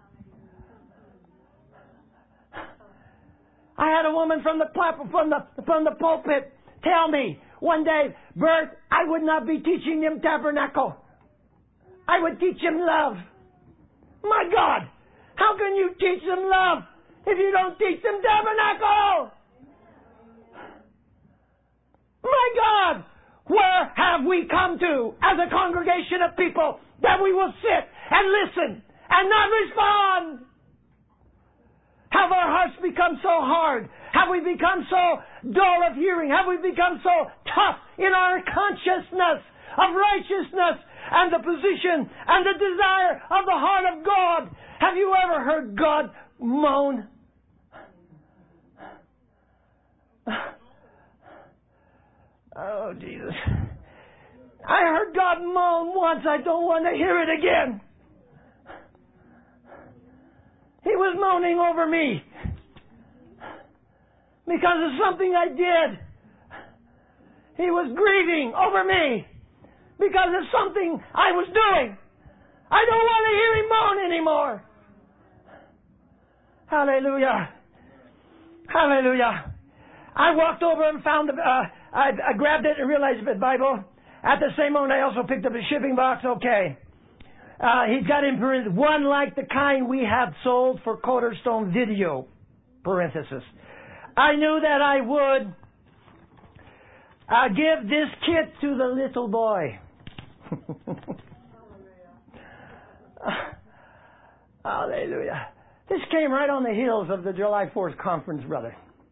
S1: I had a woman from the pulpit tell me one day, Bert, I would not be teaching them tabernacle. I would teach them love. My God, how can you teach them love if you don't teach them tabernacle? My God, where have we come to as a congregation of people that we will sit and listen and not respond? Have our hearts become so hard? Have we become so dull of hearing? Have we become so tough in our consciousness of righteousness and the position and the desire of the heart of God? Have you ever heard God moan? Oh, Jesus. I heard God moan once. I don't want to hear it again. He was moaning over me because of something I did. He was grieving over me because of something I was doing. I don't want to hear him moan anymore. Hallelujah. Hallelujah. I walked over and found I grabbed it and realized the Bible. At the same moment, I also picked up a shipping box. Okay. He's got in parentheses, one like the kind we have sold for Cornerstone Video, parenthesis. I knew that I would give this kit to the little boy. Hallelujah. This came right on the heels of the July 4th conference, brother.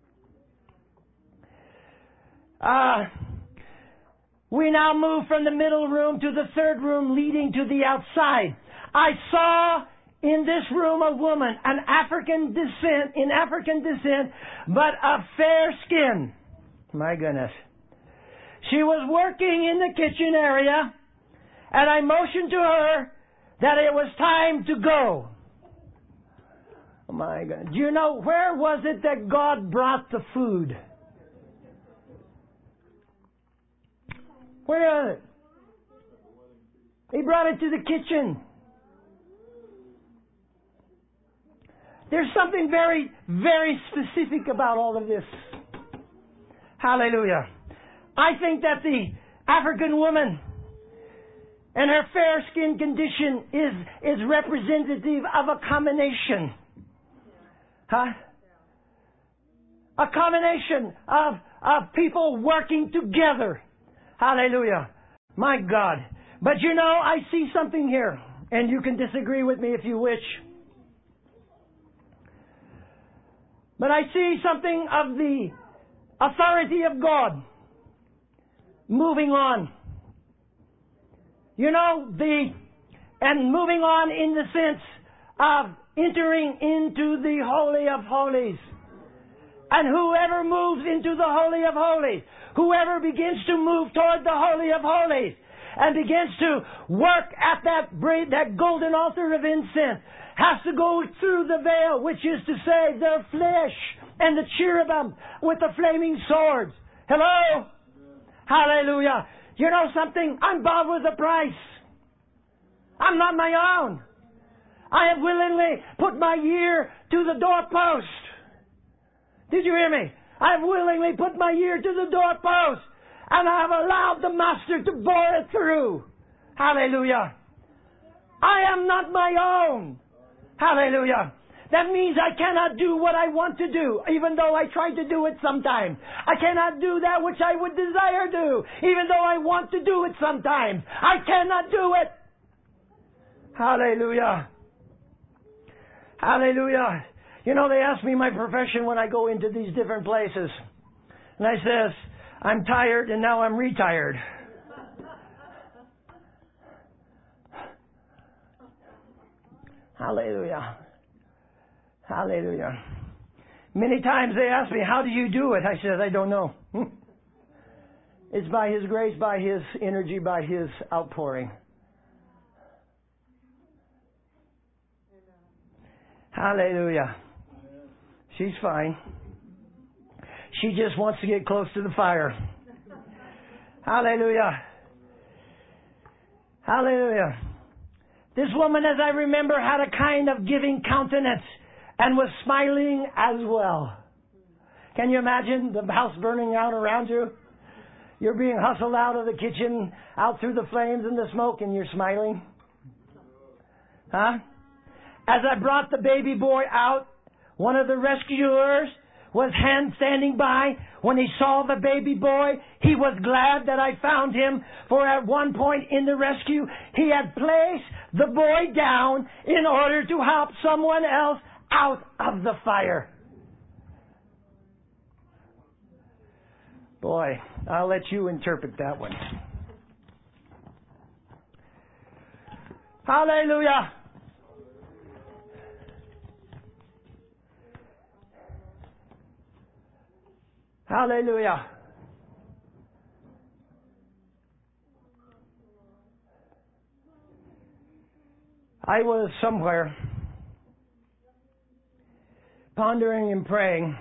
S1: We now move from the middle room to the third room leading to the outside. I saw in this room a woman, in African descent, but of fair skin. My goodness. She was working in the kitchen area, and I motioned to her that it was time to go. Oh my goodness. Do you know, where was it that God brought the food? Where is it? He brought it to the kitchen. There's something very, very specific about all of this. Hallelujah. I think that the African woman and her fair skin condition is representative of a combination. A combination of people working together. Hallelujah. My God. But you know, I see something here, and you can disagree with me if you wish. But I see something of the authority of God moving on. You know, and moving on in the sense of entering into the Holy of Holies. And whoever moves into the Holy of Holies, whoever begins to move toward the Holy of Holies and begins to work at that golden altar of incense has to go through the veil, which is to say their flesh and the cherubim with the flaming swords. Hello? Hallelujah. You know something? I'm bought with a price. I'm not my own. I have willingly put my ear to the doorpost. Did you hear me? I have willingly put my ear to the doorpost, and I have allowed the Master to bore it through. Hallelujah. I am not my own. Hallelujah. That means I cannot do what I want to do, even though I try to do it sometimes. I cannot do that which I would desire to do, even though I want to do it sometimes. I cannot do it. Hallelujah. Hallelujah. You know, they ask me my profession when I go into these different places. And I says, I'm tired and now I'm retired. Hallelujah. Hallelujah. Many times they ask me, how do you do it? I said, I don't know. It's by His grace, by His energy, by His outpouring. Hallelujah. She's fine. She just wants to get close to the fire. Hallelujah. Hallelujah. This woman, as I remember, had a kind of giving countenance and was smiling as well. Can you imagine the house burning out around you? You're being hustled out of the kitchen, out through the flames and the smoke, and you're smiling? Huh? As I brought the baby boy out, one of the rescuers was standing by. When he saw the baby boy, he was glad that I found him, for at one point in the rescue, he had placed the boy down in order to help someone else out of the fire. Boy, I'll let you interpret that one. Hallelujah. Hallelujah. I was somewhere pondering and praying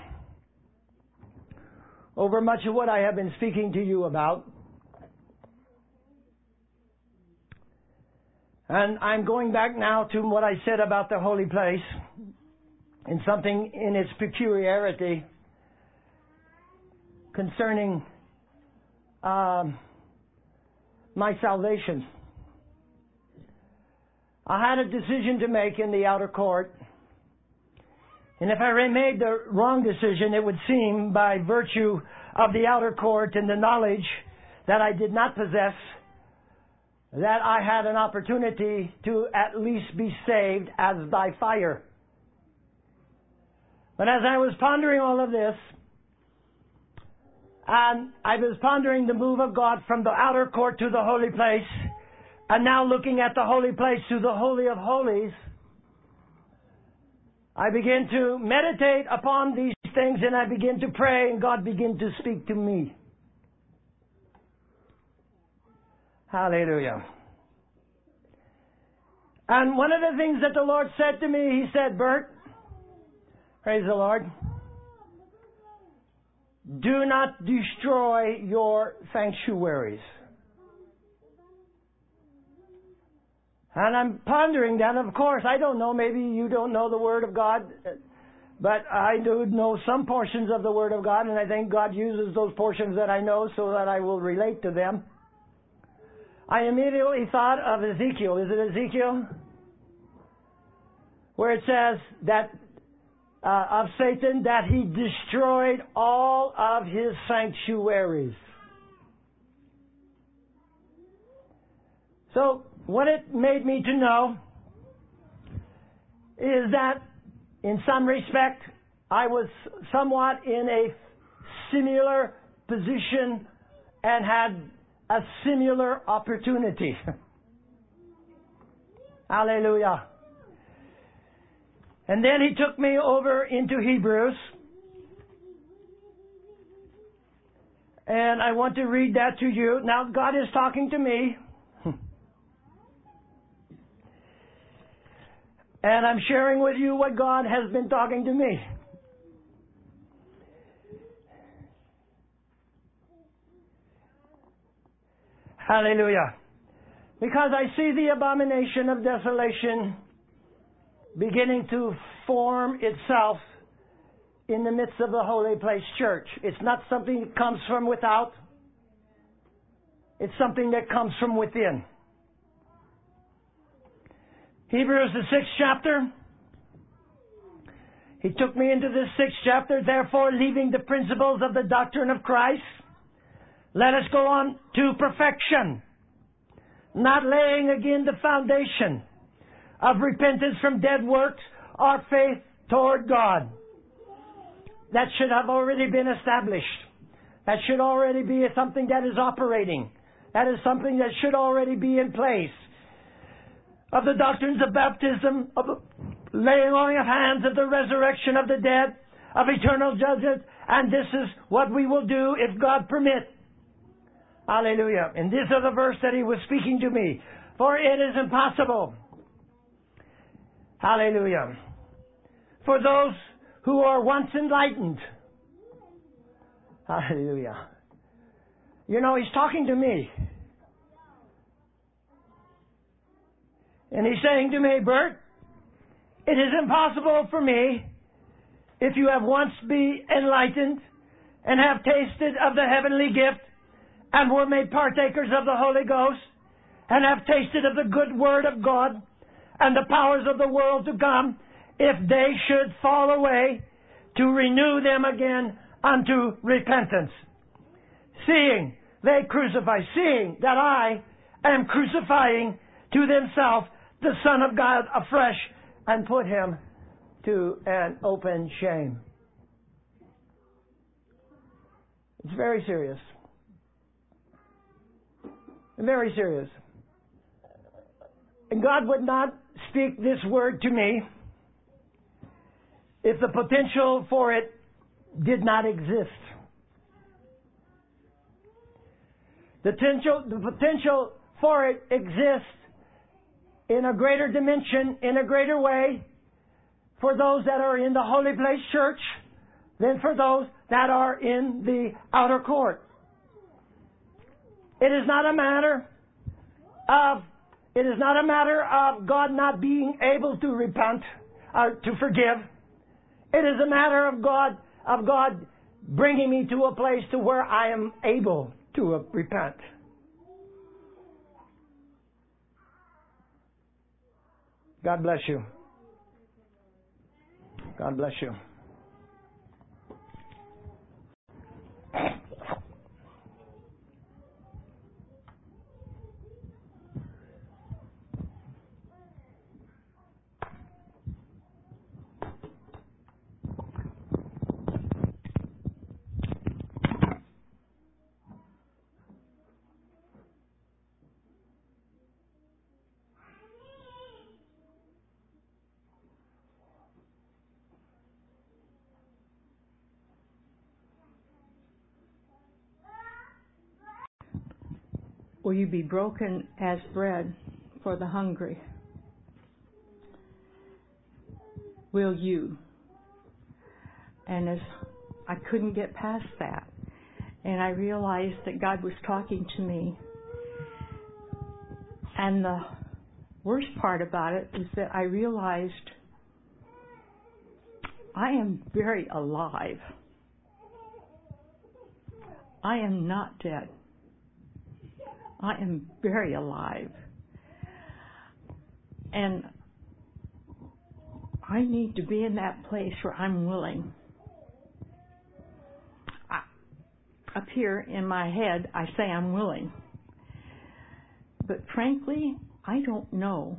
S1: over much of what I have been speaking to you about. And I'm going back now to what I said about the holy place and something in its peculiarity concerning my salvation. I had a decision to make in the outer court. And if I made the wrong decision, it would seem, by virtue of the outer court and the knowledge that I did not possess, that I had an opportunity to at least be saved as by fire. But as I was pondering all of this, and I was pondering the move of God from the outer court to the holy place, and now looking at the holy place to the Holy of Holies, I began to meditate upon these things, and I began to pray, and God began to speak to me. Hallelujah. And one of the things that the Lord said to me, He said, Bert, praise the Lord, do not destroy your sanctuaries. And I'm pondering that. Of course, I don't know. Maybe you don't know the Word of God. But I do know some portions of the Word of God. And I think God uses those portions that I know so that I will relate to them. I immediately thought of Ezekiel. Is it Ezekiel? Where it says that of Satan that he destroyed all of his sanctuaries. So, what it made me to know is that in some respect I was somewhat in a similar position and had a similar opportunity. Hallelujah. And then he took me over into Hebrews. And I want to read that to you. Now, God is talking to me. And I'm sharing with you what God has been talking to me. Hallelujah. Because I see the abomination of desolation beginning to form itself in the midst of the Holy Place Church. It's not something that comes from without. It's something that comes from within. Hebrews, the 6th chapter. He took me into this 6th chapter. Therefore, leaving the principles of the doctrine of Christ, let us go on to perfection, not laying again the foundation of repentance from dead works, our faith toward God. That should have already been established. That should already be something that is operating. That is something that should already be in place. Of the doctrines of baptism, of the laying on of hands, of the resurrection of the dead, of eternal judgment, and this is what we will do if God permit. Hallelujah. And this is the verse that He was speaking to me. For it is impossible. Hallelujah. For those who are once enlightened. Hallelujah. You know, He's talking to me. And He's saying to me, Bert, it is impossible for me, if you have once been enlightened and have tasted of the heavenly gift and were made partakers of the Holy Ghost and have tasted of the good Word of God and the powers of the world to come, if they should fall away, to renew them again unto repentance. Seeing they crucify, seeing that I am crucifying to themselves the Son of God afresh and put Him to an open shame. It's very serious. Very serious. And God would not speak this word to me if the potential for it did not exist. The potential for it exists in a greater dimension, in a greater way, for those that are in the Holy Place Church than for those that are in the outer court. It is not a matter of God not being able to repent or to forgive. It is a matter of God bringing me to a place to where I am able to repent. God bless you. God bless you.
S2: Will you be broken as bread for the hungry? Will you? And as I couldn't get past that, and I realized that God was talking to me. And the worst part about it is that I realized I am very alive. I am not dead. I am very alive. And I need to be in that place where I'm willing. Up here in my head, I say I'm willing. But frankly, I don't know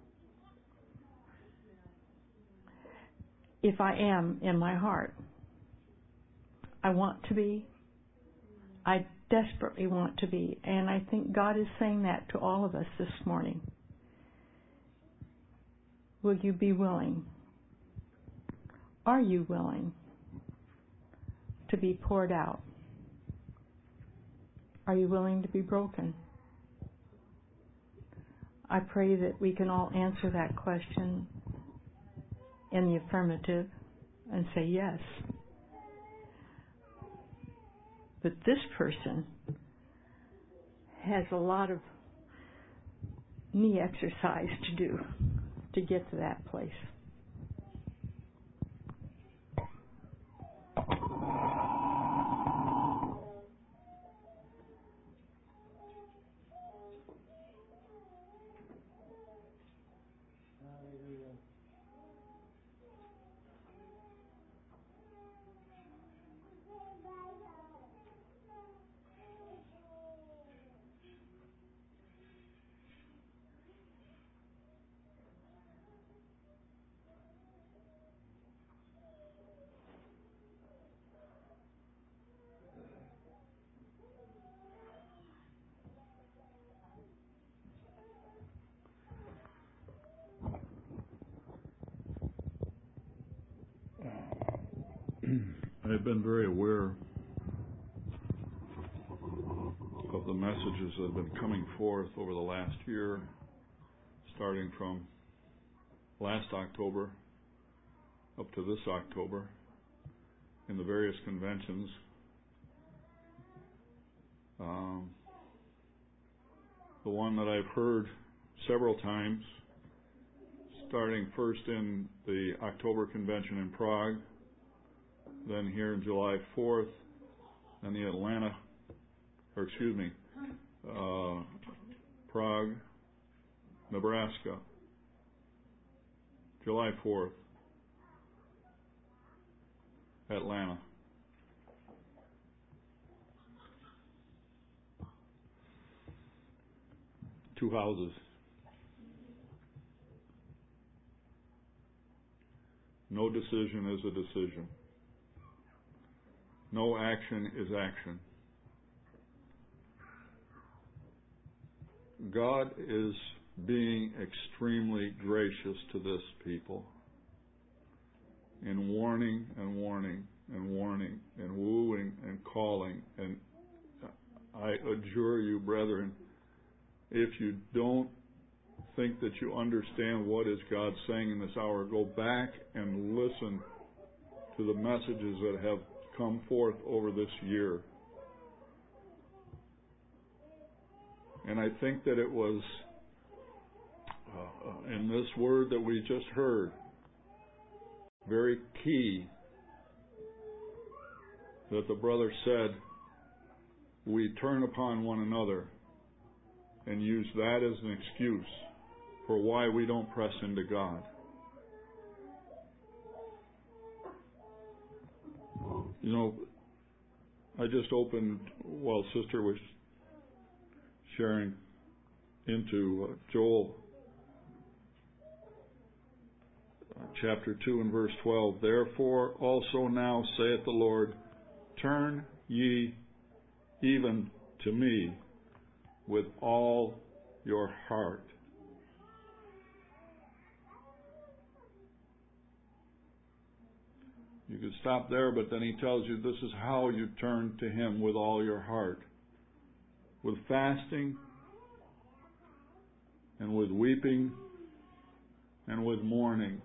S2: if I am in my heart. I want to be. I desperately want to be. And I think God is saying that to all of us this morning. Will you be willing? Are you willing to be poured out? Are you willing to be broken? I pray that we can all answer that question in the affirmative and say yes. But this person has a lot of knee exercise to do to get to that place.
S3: I've been very aware of the messages that have been coming forth over the last year, starting from last October up to this October in the various conventions. The one that I've heard several times, starting first in the October convention in Prague, then here in July 4th, and the Prague, Nebraska, July 4th, Atlanta. Two houses. No decision is a decision. No action is action. God is being extremely gracious to this people in warning and warning and warning and wooing and calling. And I adjure you, brethren, if you don't think that you understand what is God saying in this hour, go back and listen to the messages that have come forth over this year. And I think that it was in this word that we just heard, very key, that the brother said, we turn upon one another and use that as an excuse for why we don't press into God. You know, I just opened, while Sister was sharing, into Joel chapter 2 and verse 12. Therefore also now saith the Lord, turn ye even to me with all your heart. You could stop there, but then he tells you this is how you turn to him with all your heart. With fasting, and with weeping, and with mourning.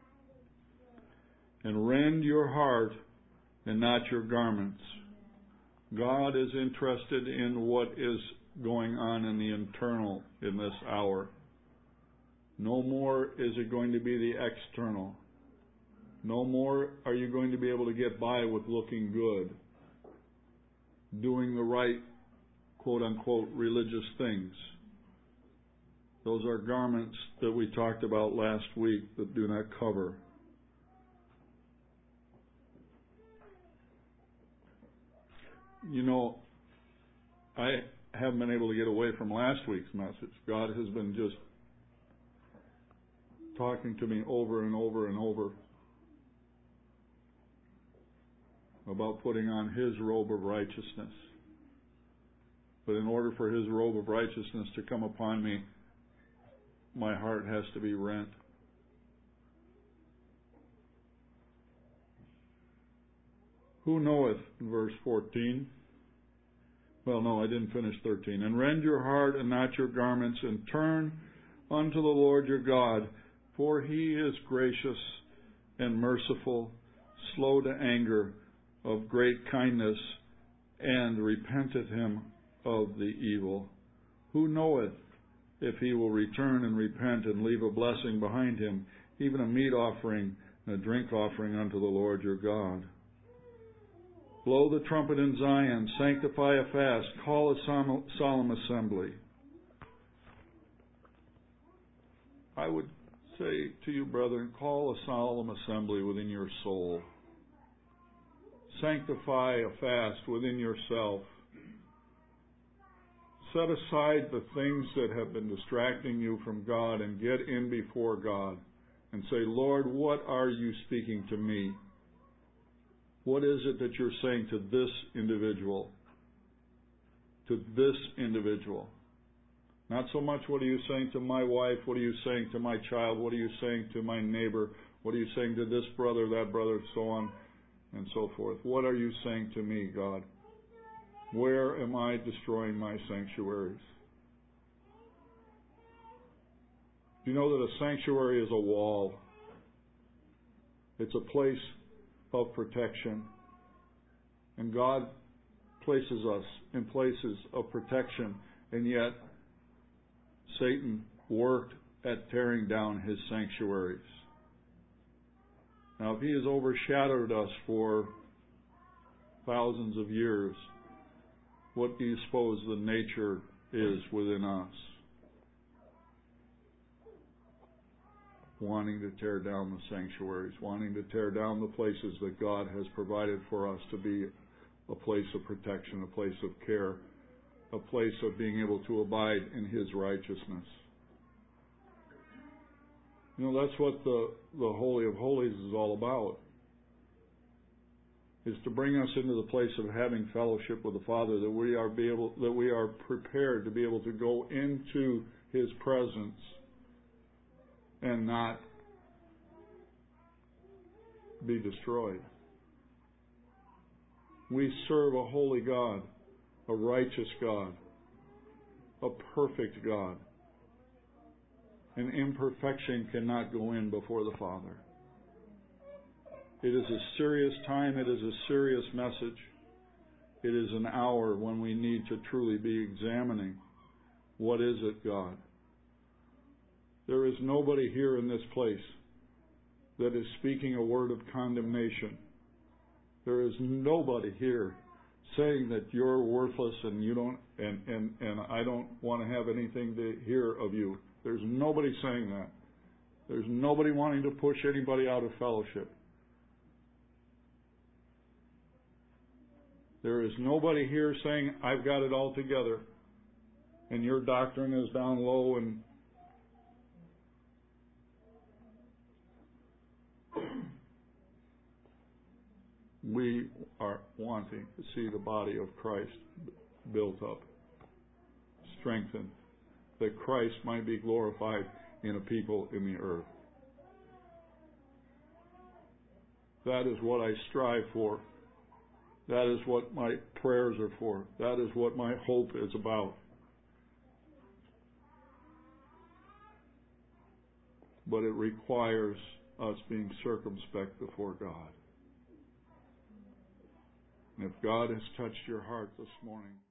S3: And rend your heart and not your garments. God is interested in what is going on in the internal in this hour. No more is it going to be the external. No more are you going to be able to get by with looking good, doing the right, quote-unquote, religious things. Those are garments that we talked about last week that do not cover. You know, I haven't been able to get away from last week's message. God has been just talking to me over and over and over about putting on His robe of righteousness. But in order for His robe of righteousness to come upon me, my heart has to be rent. Who knoweth, verse 14. Well, no, I didn't finish 13. And rend your heart and not your garments, and turn unto the Lord your God, for He is gracious and merciful, slow to anger, of great kindness, and repenteth him of the evil. Who knoweth if he will return and repent and leave a blessing behind him, even a meat offering and a drink offering unto the Lord your God? Blow the trumpet in Zion, sanctify a fast, call a solemn assembly. I would say to you, brethren, call a solemn assembly within your soul. Sanctify a fast within yourself. Set aside the things that have been distracting you from God and get in before God and say, Lord, what are you speaking to me? What is it that you're saying to this individual? To this individual. Not so much what are you saying to my wife, what are you saying to my child, what are you saying to my neighbor, what are you saying to this brother, that brother, so on and so forth. What are you saying to me, God? Where am I destroying my sanctuaries? Do you know that a sanctuary is a wall? It's a place of protection. And God places us in places of protection, and yet Satan worked at tearing down His sanctuaries. Now, if he has overshadowed us for thousands of years, what do you suppose the nature is within us? Wanting to tear down the sanctuaries, wanting to tear down the places that God has provided for us to be a place of protection, a place of care, a place of being able to abide in His righteousness. You know, that's what the Holy of Holies is all about. Is to bring us into the place of having fellowship with the Father, that we are prepared to be able to go into His presence and not be destroyed. We serve a holy God, a righteous God, a perfect God. And imperfection cannot go in before the Father. It is a serious time. It is a serious message. It is an hour when we need to truly be examining, what is it, God? There is nobody here in this place that is speaking a word of condemnation. There is nobody here saying that you're worthless and you don't and I don't want to have anything to hear of you. There's nobody saying that. There's nobody wanting to push anybody out of fellowship. There is nobody here saying, I've got it all together and your doctrine is down low and we are wanting to see the body of Christ built up, strengthened, that Christ might be glorified in a people in the earth. That is what I strive for. That is what my prayers are for. That is what my hope is about. But it requires us being circumspect before God. And if God has touched your heart this morning,